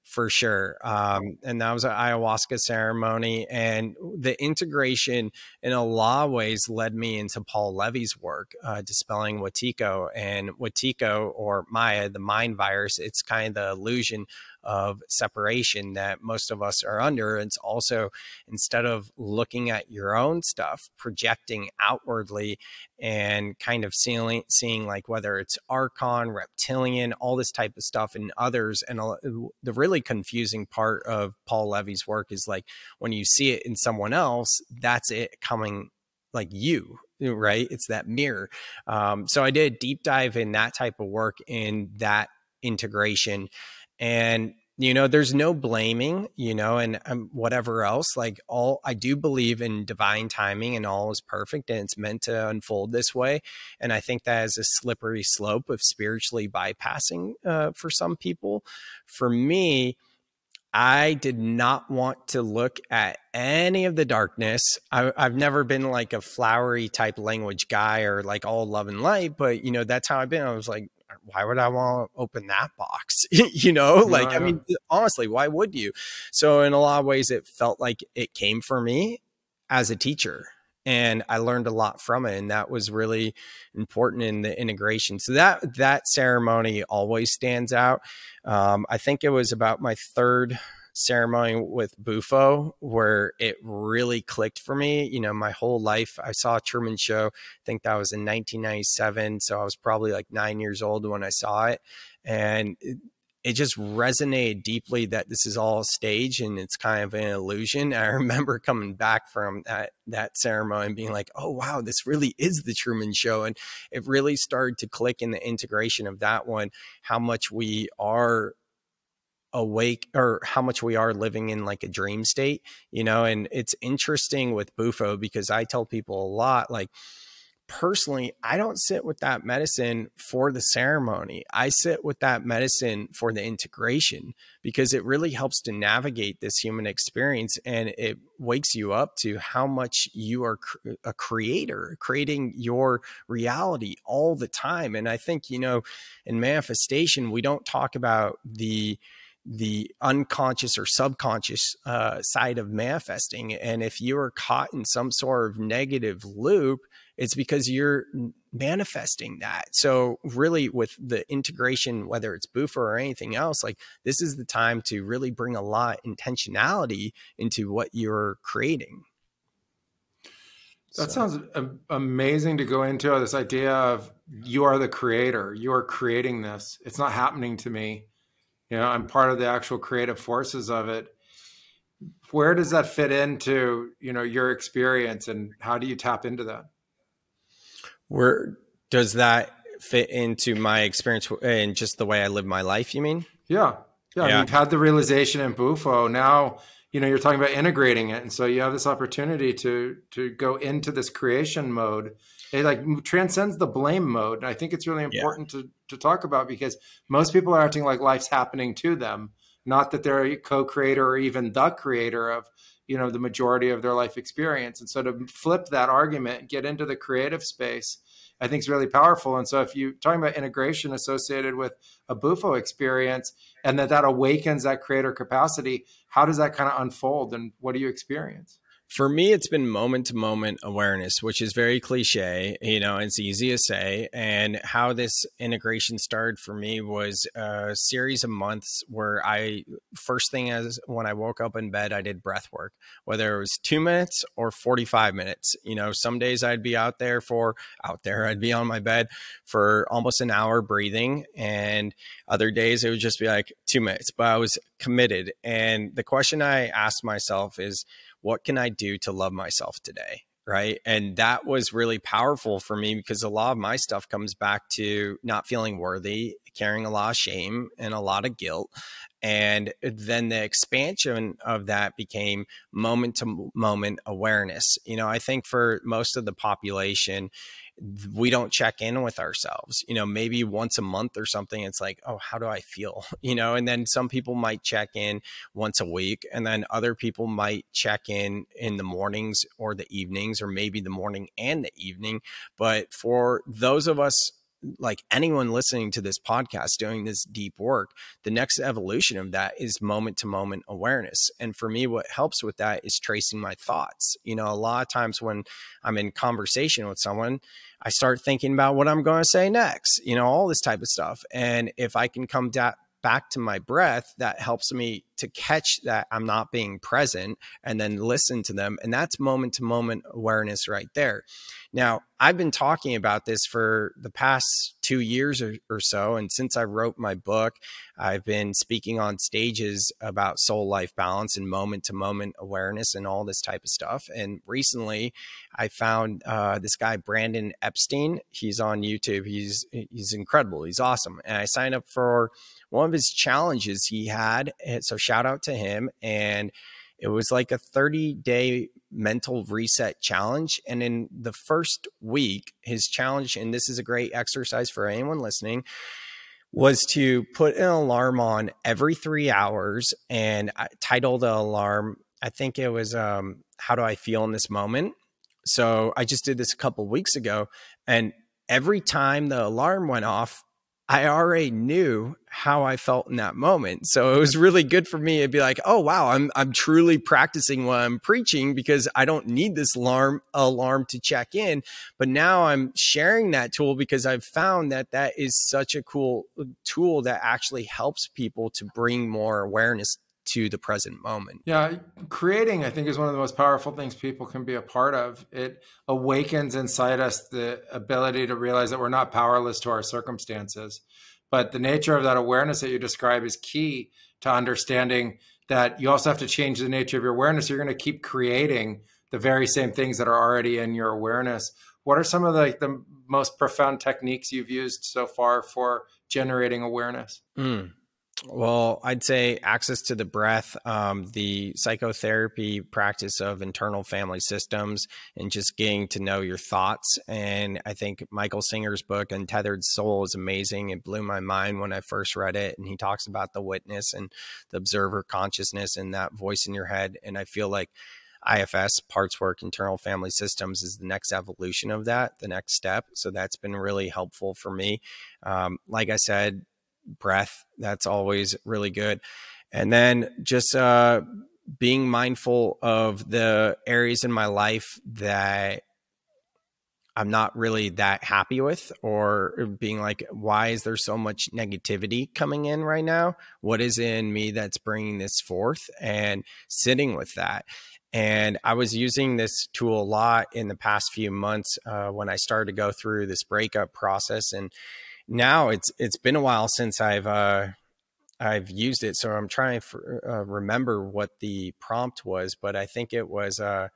For sure. Um, and that was an ayahuasca ceremony. And the integration in a lot of ways led me into Paul Levy's work, uh, dispelling Wetiko. And Wetiko, or Maya, the mind virus, it's kind of the illusion of separation that most of us are under. It's also, instead of looking at your own stuff, projecting outwardly and kind of seeing, seeing like whether it's Archon, reptilian, all this type of stuff in others. And the really confusing part of Paul Levy's work is like when you see it in someone else, that's it coming like you, right? It's that mirror. Um, so I did a deep dive in that type of work, in that integration. And, you know, there's no blaming, you know, and um, whatever else, like all, I do believe in divine timing, and all is perfect and it's meant to unfold this way. And I think that is a slippery slope of spiritually bypassing uh, for some people. For me, I did not want to look at any of the darkness. I, I've never been like a flowery type language guy or like all love and light, but you know, that's how I've been. I was like, why would I want to open that box? you know, like, no, I mean, honestly, why would you? So in a lot of ways, it felt like it came for me as a teacher. And I learned a lot from it. And that was really important in the integration. So that, that ceremony always stands out. Um, I think it was about my third ceremony with Bufo where it really clicked for me. You know, my whole life, I saw a Truman Show. I think that was in nineteen ninety-seven. So I was probably like nine years old when I saw it. And it, it just resonated deeply that this is all stage and it's kind of an illusion. I remember coming back from that, that ceremony and being like, oh, wow, this really is the Truman Show. And it really started to click in the integration of that one, how much we are awake, or how much we are living in like a dream state, you know. And it's interesting with Bufo because I tell people a lot, like, personally, I don't sit with that medicine for the ceremony. I sit with that medicine for the integration, because it really helps to navigate this human experience, and it wakes you up to how much you are a creator, creating your reality all the time. And I think, you know, in manifestation, we don't talk about the the unconscious or subconscious uh, side of manifesting. And if you are caught in some sort of negative loop, it's because you're manifesting that. So really with the integration, whether it's Bufo or anything else, like this is the time to really bring a lot of intentionality into what you're creating. That so. sounds amazing to go into, this idea of you are the creator. You are creating this. It's not happening to me. You know, I'm part of the actual creative forces of it. Where does that fit into, you know, your experience, and how do you tap into that? Where does that fit into my experience and just the way I live my life, you mean? Yeah. Yeah. yeah. You've had the realization in Bufo. Now, you know, you're talking about integrating it. And so you have this opportunity to, to go into this creation mode. It like transcends the blame mode. And I think it's really important yeah. to, to talk about, because most people are acting like life's happening to them, not that they're a co-creator or even the creator of, you know, the majority of their life experience. And so to flip that argument, get into the creative space, I think is really powerful. And so if you're talking about integration associated with a Bufo experience, and that that awakens that creator capacity, how does that kind of unfold, and what do you experience? For me, it's been moment to moment awareness, which is very cliche, you know, it's easy to say. And how this integration started for me was a series of months where I, first thing as when I woke up in bed, I did breath work, whether it was two minutes or forty-five minutes. You know, some days I'd be out there for, out there, I'd be on my bed for almost an hour breathing. And other days it would just be like two minutes, but I was committed. And the question I asked myself is, what can I do to love myself today? Right. And that was really powerful for me, because a lot of my stuff comes back to not feeling worthy, carrying a lot of shame and a lot of guilt. And then the expansion of that became moment to moment awareness. You know, I think for most of the population, we don't check in with ourselves, you know, maybe once a month or something. It's like, oh, how do I feel? You know, and then some people might check in once a week, and then other people might check in in the mornings or the evenings, or maybe the morning and the evening. But for those of us like anyone listening to this podcast doing this deep work, the next evolution of that is moment to moment awareness. And for me, what helps with that is tracing my thoughts. You know, a lot of times when I'm in conversation with someone, I start thinking about what I'm going to say next, you know, all this type of stuff. And if I can come da- back to my breath, that helps me to catch that I'm not being present and then listen to them. And that's moment to moment awareness right there. Now, I've been talking about this for the past two years or, or so. And since I wrote my book, I've been speaking on stages about soul life balance and moment to moment awareness and all this type of stuff. And recently I found uh, this guy, Brandon Epstein. He's on YouTube. He's, he's incredible. He's awesome. And I signed up for one of his challenges he had. So shout out to him. And it was like a thirty day mental reset challenge. And in the first week, his challenge, and this is a great exercise for anyone listening, was to put an alarm on every three hours. And I titled the alarm, I think it was, um, How Do I Feel in This Moment? So I just did this a couple of weeks ago. And every time the alarm went off, I already knew how I felt in that moment. So it was really good for me to be like, oh, wow, I'm I'm truly practicing what I'm preaching because I don't need this alarm alarm to check in. But now I'm sharing that tool because I've found that that is such a cool tool that actually helps people to bring more awareness to the present moment. Yeah, creating, I think, is one of the most powerful things people can be a part of. It awakens inside us the ability to realize that we're not powerless to our circumstances. But the nature of that awareness that you describe is key to understanding that you also have to change the nature of your awareness. You're going to keep creating the very same things that are already in your awareness. What are some of the, the most profound techniques you've used so far for generating awareness? Mm. Well, I'd say access to the breath, um, the psychotherapy practice of internal family systems, and just getting to know your thoughts. And I think Michael Singer's book, Untethered Soul, is amazing. It blew my mind when I first read it. And he talks about the witness and the observer consciousness and that voice in your head. And I feel like I F S, parts work, internal family systems, is the next evolution of that, the next step. So that's been really helpful for me. Um, like I said, breath, that's always really good. And then just uh, being mindful of the areas in my life that I'm not really that happy with, or being like, why is there so much negativity coming in right now? What is in me that's bringing this forth? And sitting with that. And I was using this tool a lot in the past few months uh, when I started to go through this breakup process. And now it's it's been a while since I've uh, I've used it, so I'm trying to uh, remember what the prompt was. But I think it was, uh,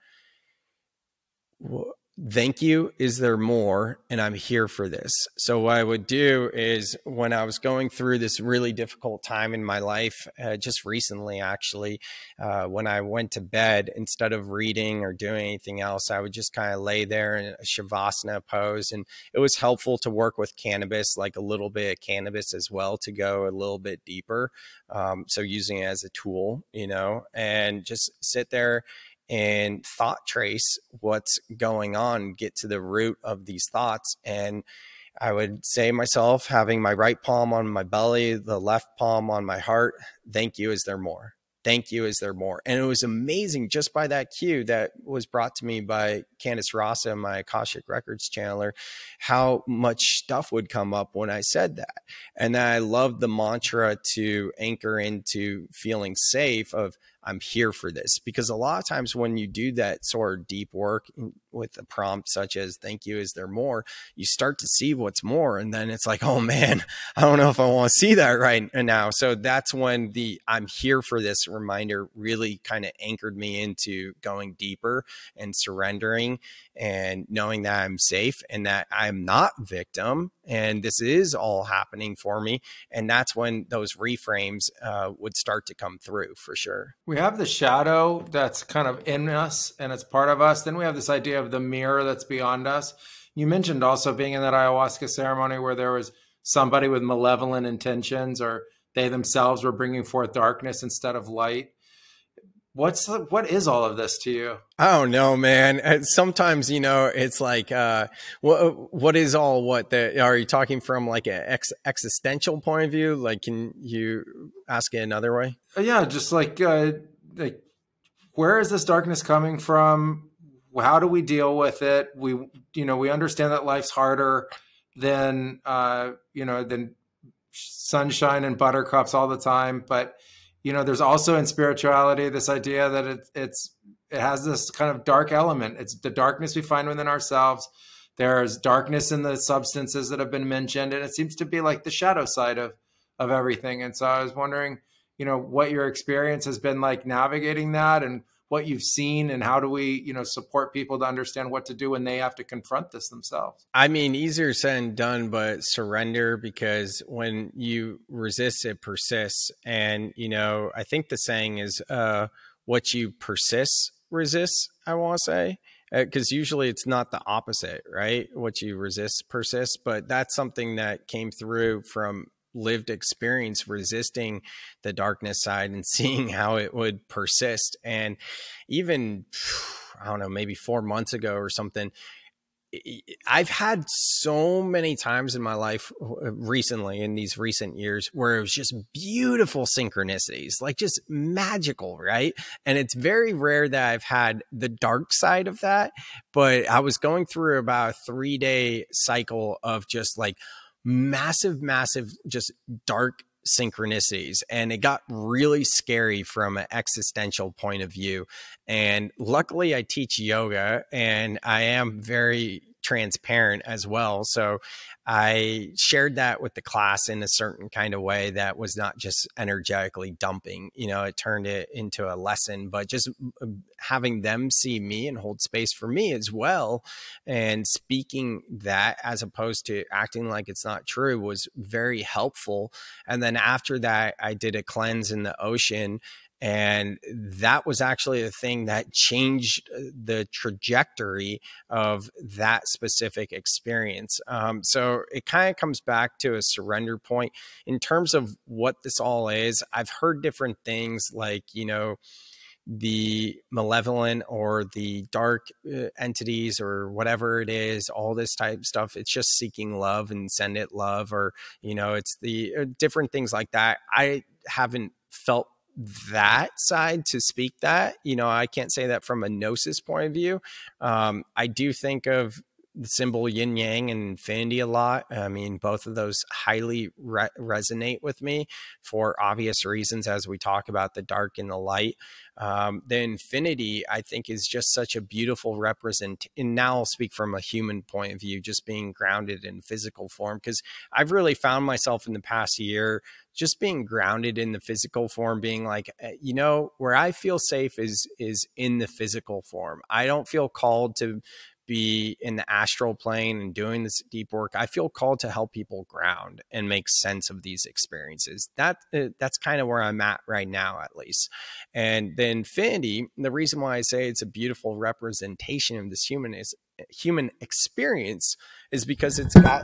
thank you, is there more? And I'm here for this. So what I would do is, when I was going through this really difficult time in my life, uh, just recently, actually, uh, when I went to bed, instead of reading or doing anything else, I would just kind of lay there in a Shavasana pose. And it was helpful to work with cannabis, like a little bit of cannabis as well, to go a little bit deeper. Um, so using it as a tool, you know, and just sit there and thought trace what's going on, get to the root of these thoughts. And I would say myself, having my right palm on my belly, the left palm on my heart, thank you, is there more? Thank you, is there more? And it was amazing just by that cue that was brought to me by Candice Rasa, my Akashic Records channeler, how much stuff would come up when I said that. And then I loved the mantra to anchor into feeling safe of, I'm here for this. Because a lot of times when you do that sort of deep work with a prompt such as thank you, is there more, you start to see what's more. And then it's like, oh man, I don't know if I want to see that right now. So that's when the I'm here for this reminder really kind of anchored me into going deeper and surrendering and knowing that I'm safe and that I'm not victim and this is all happening for me. And that's when those reframes uh, would start to come through for sure. We have the shadow that's kind of in us and it's part of us. Then we have this idea of the mirror that's beyond us. You mentioned also being in that ayahuasca ceremony where there was somebody with malevolent intentions, or they themselves were bringing forth darkness instead of light. what's the, what is all of this to you? I don't know, man. And sometimes, you know, it's like, uh, what, what is all what that are you talking from like an ex, existential point of view? Like, can you ask it another way? Yeah. Just like, uh, like, where is this darkness coming from? How do we deal with it? We, you know, we understand that life's harder than, uh, you know, than sunshine and buttercups all the time. But, you know, there's also in spirituality, this idea that it, it's, it has this kind of dark element. It's the darkness we find within ourselves. There's darkness in the substances that have been mentioned, and it seems to be like the shadow side of, of everything. And so I was wondering, you know, what your experience has been like navigating that, and what you've seen, and how do we, you know, support people to understand what to do when they have to confront this themselves? I mean, easier said than done, but surrender, because when you resist, it persists. And, you know, I think the saying is, uh, what you persist resist, I want to say, because uh, usually it's not the opposite, right? What you resist persists, but that's something that came through from lived experience, resisting the darkness side and seeing how it would persist. And even, I don't know, maybe four months ago or something, I've had so many times in my life recently, in these recent years, where it was just beautiful synchronicities, like just magical, right? And it's very rare that I've had the dark side of that, but I was going through about a three day cycle of just like massive, massive, just dark synchronicities, and it got really scary from an existential point of view. And luckily I teach yoga, and I am very transparent as well, so I shared that with the class in a certain kind of way that was not just energetically dumping. You know, it turned it into a lesson, but just having them see me and hold space for me as well, and speaking that as opposed to acting like it's not true was very helpful. And then after that, I did a cleanse in the ocean, and that was actually the thing that changed the trajectory of that specific experience. Um, so it kind of comes back to a surrender point. In terms of what this all is, I've heard different things like, you know, the malevolent or the dark uh, entities or whatever it is, all this type of stuff. It's just seeking love and send it love, or, you know, it's the uh, different things like that. I haven't felt that side to speak that, you know, I can't say that from a gnosis point of view. Um, I do think of the symbol yin yang and infinity a lot. I mean, both of those highly re- resonate with me for obvious reasons, as we talk about the dark and the light. Um, the infinity, I think, is just such a beautiful represent. And now I'll speak from a human point of view, just being grounded in physical form, because I've really found myself in the past year just being grounded in the physical form, being like, you know, where I feel safe is is in the physical form. I don't feel called to be in the astral plane and doing this deep work. I feel called to help people ground and make sense of these experiences. That uh, that's kind of where I'm at right now, at least. And the infinity, the reason why I say it's a beautiful representation of this human is human experience is because it's got,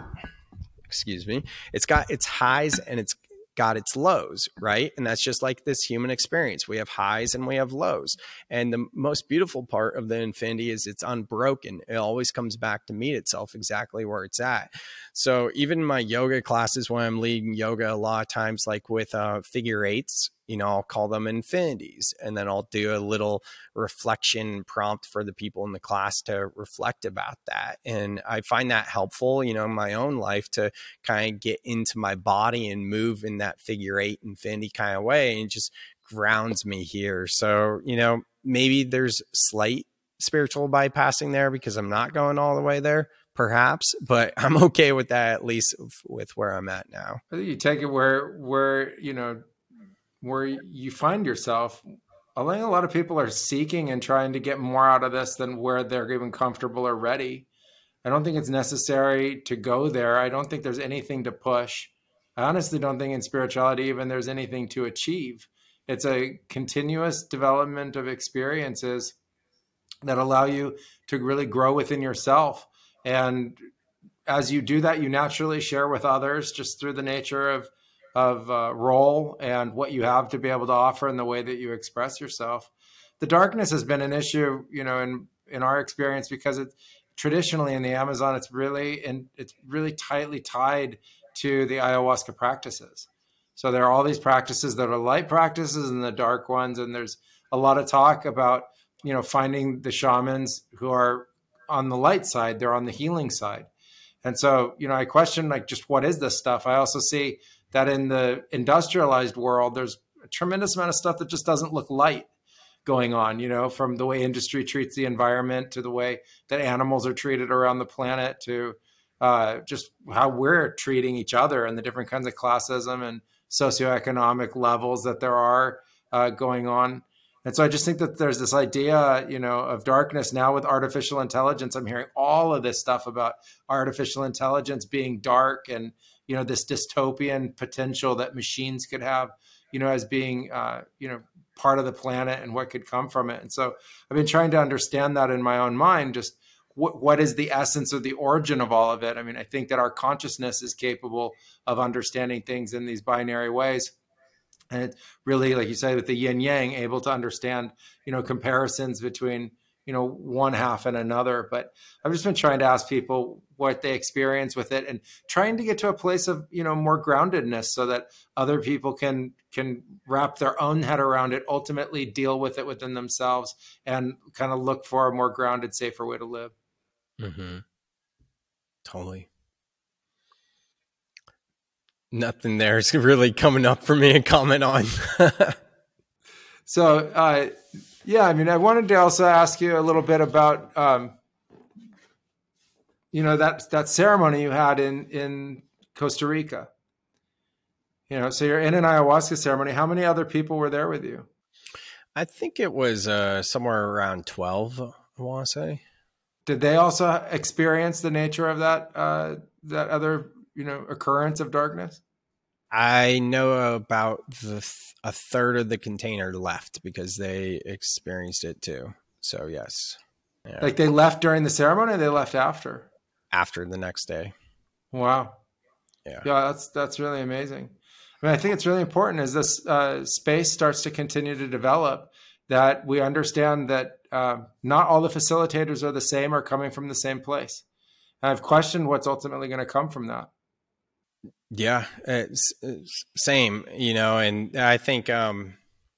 excuse me, it's got its highs and it's got its lows, right? And that's just like this human experience. We have highs and we have lows. And the most beautiful part of the infinity is it's unbroken. It always comes back to meet itself exactly where it's at. So even in my yoga classes, when I'm leading yoga, a lot of times, like with uh, figure eights, you know, I'll call them infinities, and then I'll do a little reflection prompt for the people in the class to reflect about that. And I find that helpful, you know, in my own life to kind of get into my body and move in that figure eight infinity kind of way, and just grounds me here. So, you know, maybe there's slight spiritual bypassing there because I'm not going all the way there, perhaps, but I'm okay with that, at least with where I'm at now. I think you take it where, where, you know, where you find yourself. I think a lot of people are seeking and trying to get more out of this than where they're even comfortable or ready. I don't think it's necessary to go there. I don't think there's anything to push. I honestly don't think in spirituality even there's anything to achieve. It's a continuous development of experiences that allow you to really grow within yourself. And as you do that, you naturally share with others just through the nature of of uh, role and what you have to be able to offer and the way that you express yourself. The darkness has been an issue, you know, in in our experience, because it traditionally in the Amazon, it's really and it's really tightly tied to the ayahuasca practices. So there are all these practices that are light practices and the dark ones, and there's a lot of talk about, you know, finding the shamans who are on the light side, they're on the healing side. And so, you know, I question, like, just what is this stuff? I also see that in the industrialized world, there's a tremendous amount of stuff that just doesn't look light going on, you know, from the way industry treats the environment to the way that animals are treated around the planet to uh, just how we're treating each other and the different kinds of classism and socioeconomic levels that there are uh, going on. And so I just think that there's this idea, you know, of darkness now with artificial intelligence. I'm hearing all of this stuff about artificial intelligence being dark and, you know, this dystopian potential that machines could have, you know, as being, uh, you know, part of the planet and what could come from it. And so I've been trying to understand that in my own mind, just what, what is the essence of the origin of all of it? I mean, I think that our consciousness is capable of understanding things in these binary ways. And it's really, like you say, with the yin yang, able to understand, you know, comparisons between, you know, one half and another. But I've just been trying to ask people what they experience with it and trying to get to a place of, you know, more groundedness so that other people can can wrap their own head around it, ultimately deal with it within themselves and kind of look for a more grounded, safer way to live. Mm-hmm. Totally. Nothing there is really coming up for me to comment on. So, uh, yeah, I mean, I wanted to also ask you a little bit about, um, you know, that that ceremony you had in, in Costa Rica. You know, so you're in an ayahuasca ceremony. How many other people were there with you? I think it was uh, somewhere around twelve, I want to say. Did they also experience the nature of that uh, that other, you know, occurrence of darkness? I know about the th- a third of the container left because they experienced it too. So yes. Yeah. Like they left during the ceremony or they left after? After the next day. Wow. Yeah. Yeah, that's that's really amazing. I mean, I think it's really important as this uh, space starts to continue to develop that we understand that uh, not all the facilitators are the same or coming from the same place. And I've questioned what's ultimately going to come from that. Yeah, it's, it's same, you know, and I think, um,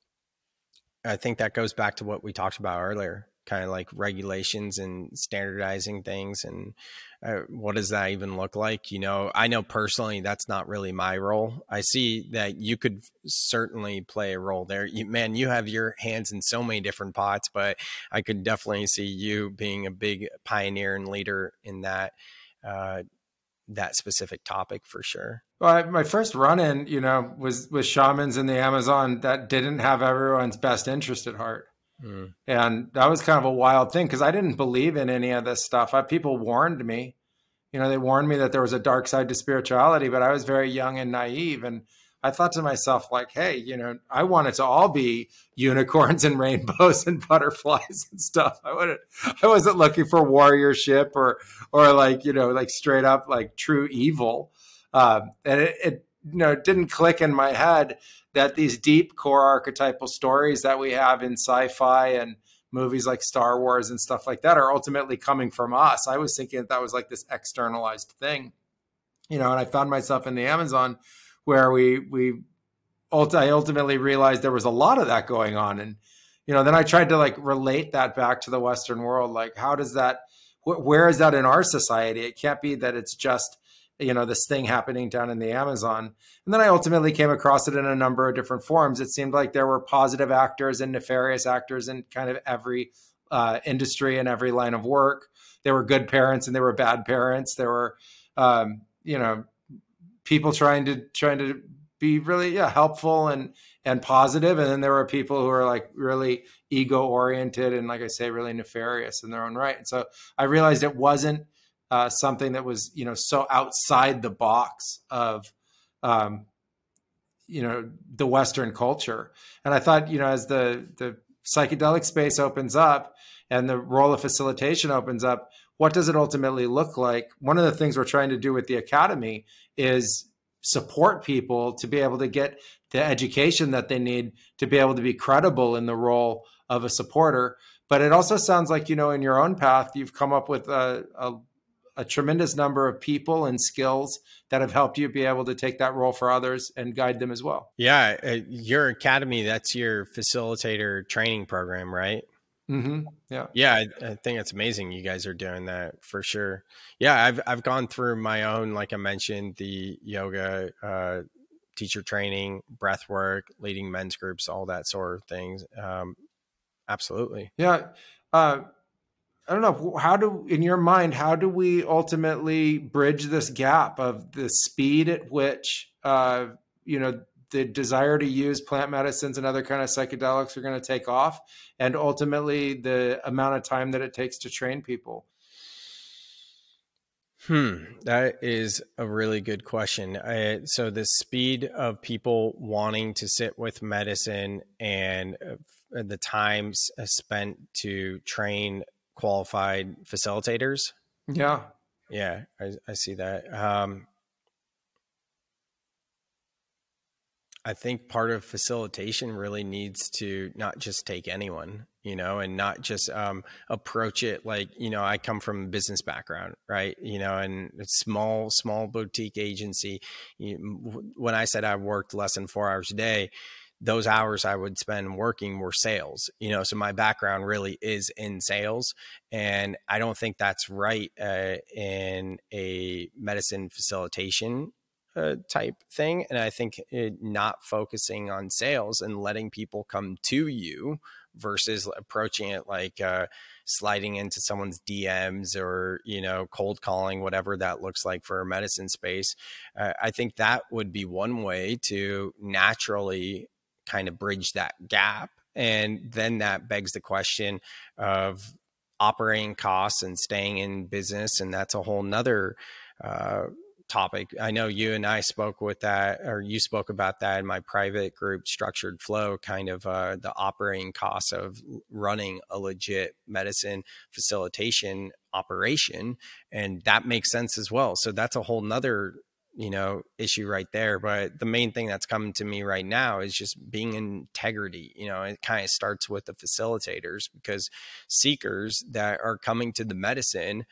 I think that goes back to what we talked about earlier, kind of like regulations and standardizing things. And uh, what does that even look like? You know, I know personally, that's not really my role. I see that you could certainly play a role there. You, man, you have your hands in so many different pots, but I could definitely see you being a big pioneer and leader in that, uh, that specific topic for sure. Well, I, my first run-in, you know, was with shamans in the Amazon that didn't have everyone's best interest at heart. Mm. And that was kind of a wild thing because I didn't believe in any of this stuff. I, people warned me, you know, they warned me that there was a dark side to spirituality, but I was very young and naive. And I thought to myself, like, hey, you know, I want it to all be unicorns and rainbows and butterflies and stuff. I wouldn't, I wasn't looking for warriorship or, or like, you know, like straight up like true evil. Um, and it, it, you know, it didn't click in my head that these deep core archetypal stories that we have in sci-fi and movies like Star Wars and stuff like that are ultimately coming from us. I was thinking that that was like this externalized thing, you know, and I found myself in the Amazon where we, we, I ultimately realized there was a lot of that going on. And, you know, then I tried to like relate that back to the Western world. Like, how does that, wh- where is that in our society? It can't be that it's just, you know, this thing happening down in the Amazon. And then I ultimately came across it in a number of different forms. It seemed like there were positive actors and nefarious actors in kind of every uh, industry and every line of work. There were good parents and there were bad parents. There were, um, you know, people trying to trying to be really yeah helpful and and positive, and then there were people who are like really ego oriented and, like I say, really nefarious in their own right. And so I realized it wasn't uh, something that was, you know, so outside the box of um, you know, the Western culture. And I thought, you know, as the the psychedelic space opens up and the role of facilitation opens up, what does it ultimately look like? One of the things we're trying to do with the Academy is support people to be able to get the education that they need to be able to be credible in the role of a supporter. But it also sounds like, you know, in your own path, you've come up with a, a, a tremendous number of people and skills that have helped you be able to take that role for others and guide them as well. Yeah. Uh, your academy, that's your facilitator training program, right? Mm-hmm. Yeah. Yeah. I, I think it's amazing. You guys are doing that for sure. Yeah. I've, I've gone through my own, like I mentioned, the yoga, uh, teacher training, breath work, leading men's groups, all that sort of things. Um, absolutely. Yeah. Uh, I don't know. How do, in your mind, how do we ultimately bridge this gap of the speed at which, uh, you know, the desire to use plant medicines and other kind of psychedelics are going to take off, and ultimately the amount of time that it takes to train people? Hmm, that is a really good question. I, so the speed of people wanting to sit with medicine and uh, the time spent to train qualified facilitators. Yeah. Yeah, I, I see that. Um, I think part of facilitation really needs to not just take anyone, you know, and not just um, approach it like, you know, I come from a business background, right? You know, and it's small, small boutique agency. You, when I said I worked less than four hours a day, those hours I would spend working were sales, you know, so my background really is in sales. And I don't think that's right uh, in a medicine facilitation Uh, type thing. And I think it, not focusing on sales and letting people come to you versus approaching it like uh, sliding into someone's D Ms or, you know, cold calling, whatever that looks like for a medicine space. Uh, I think that would be one way to naturally kind of bridge that gap. And then that begs the question of operating costs and staying in business. And that's a whole nother uh, topic. I know you and I spoke with that, or you spoke about that in my private group, Structured Flow, kind of uh, the operating costs of running a legit medicine facilitation operation. And that makes sense as well. So that's a whole nother, you know, issue right there. But the main thing that's coming to me right now is just being in integrity. You know, it kind of starts with the facilitators, because seekers that are coming to the medicine,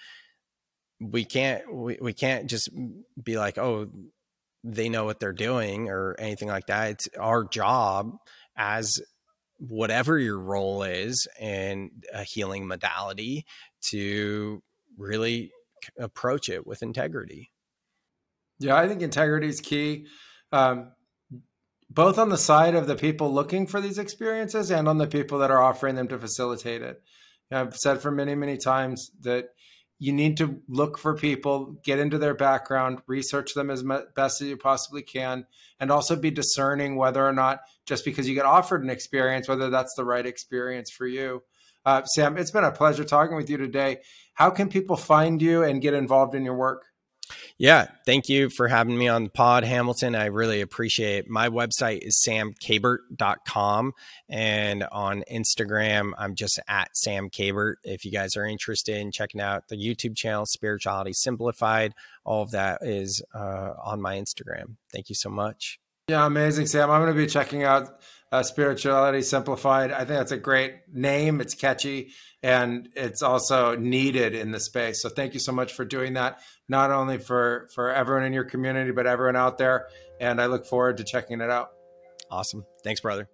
we can't we, we can't just be like, oh, they know what they're doing or anything like that. It's our job as whatever your role is in a healing modality to really approach it with integrity. Yeah, I think integrity is key, um, both on the side of the people looking for these experiences and on the people that are offering them to facilitate it. You know, I've said for many, many times that you need to look for people, get into their background, research them as best as you possibly can, and also be discerning whether or not, just because you get offered an experience, whether that's the right experience for you. Uh, Sam, it's been a pleasure talking with you today. How can people find you and get involved in your work? Yeah, thank you for having me on the pod, Hamilton. I really appreciate it. My website is sam kabert dot com, and on Instagram, I'm just at Sam Kabert. If you guys are interested in checking out the YouTube channel, Spirituality Simplified, all of that is uh, on my Instagram. Thank you so much. Yeah, amazing, Sam. I'm going to be checking out uh, Spirituality Simplified. I think that's a great name. It's catchy, and it's also needed in the space. So thank you so much for doing that, not only for, for everyone in your community, but everyone out there. And I look forward to checking it out. Awesome. Thanks, brother.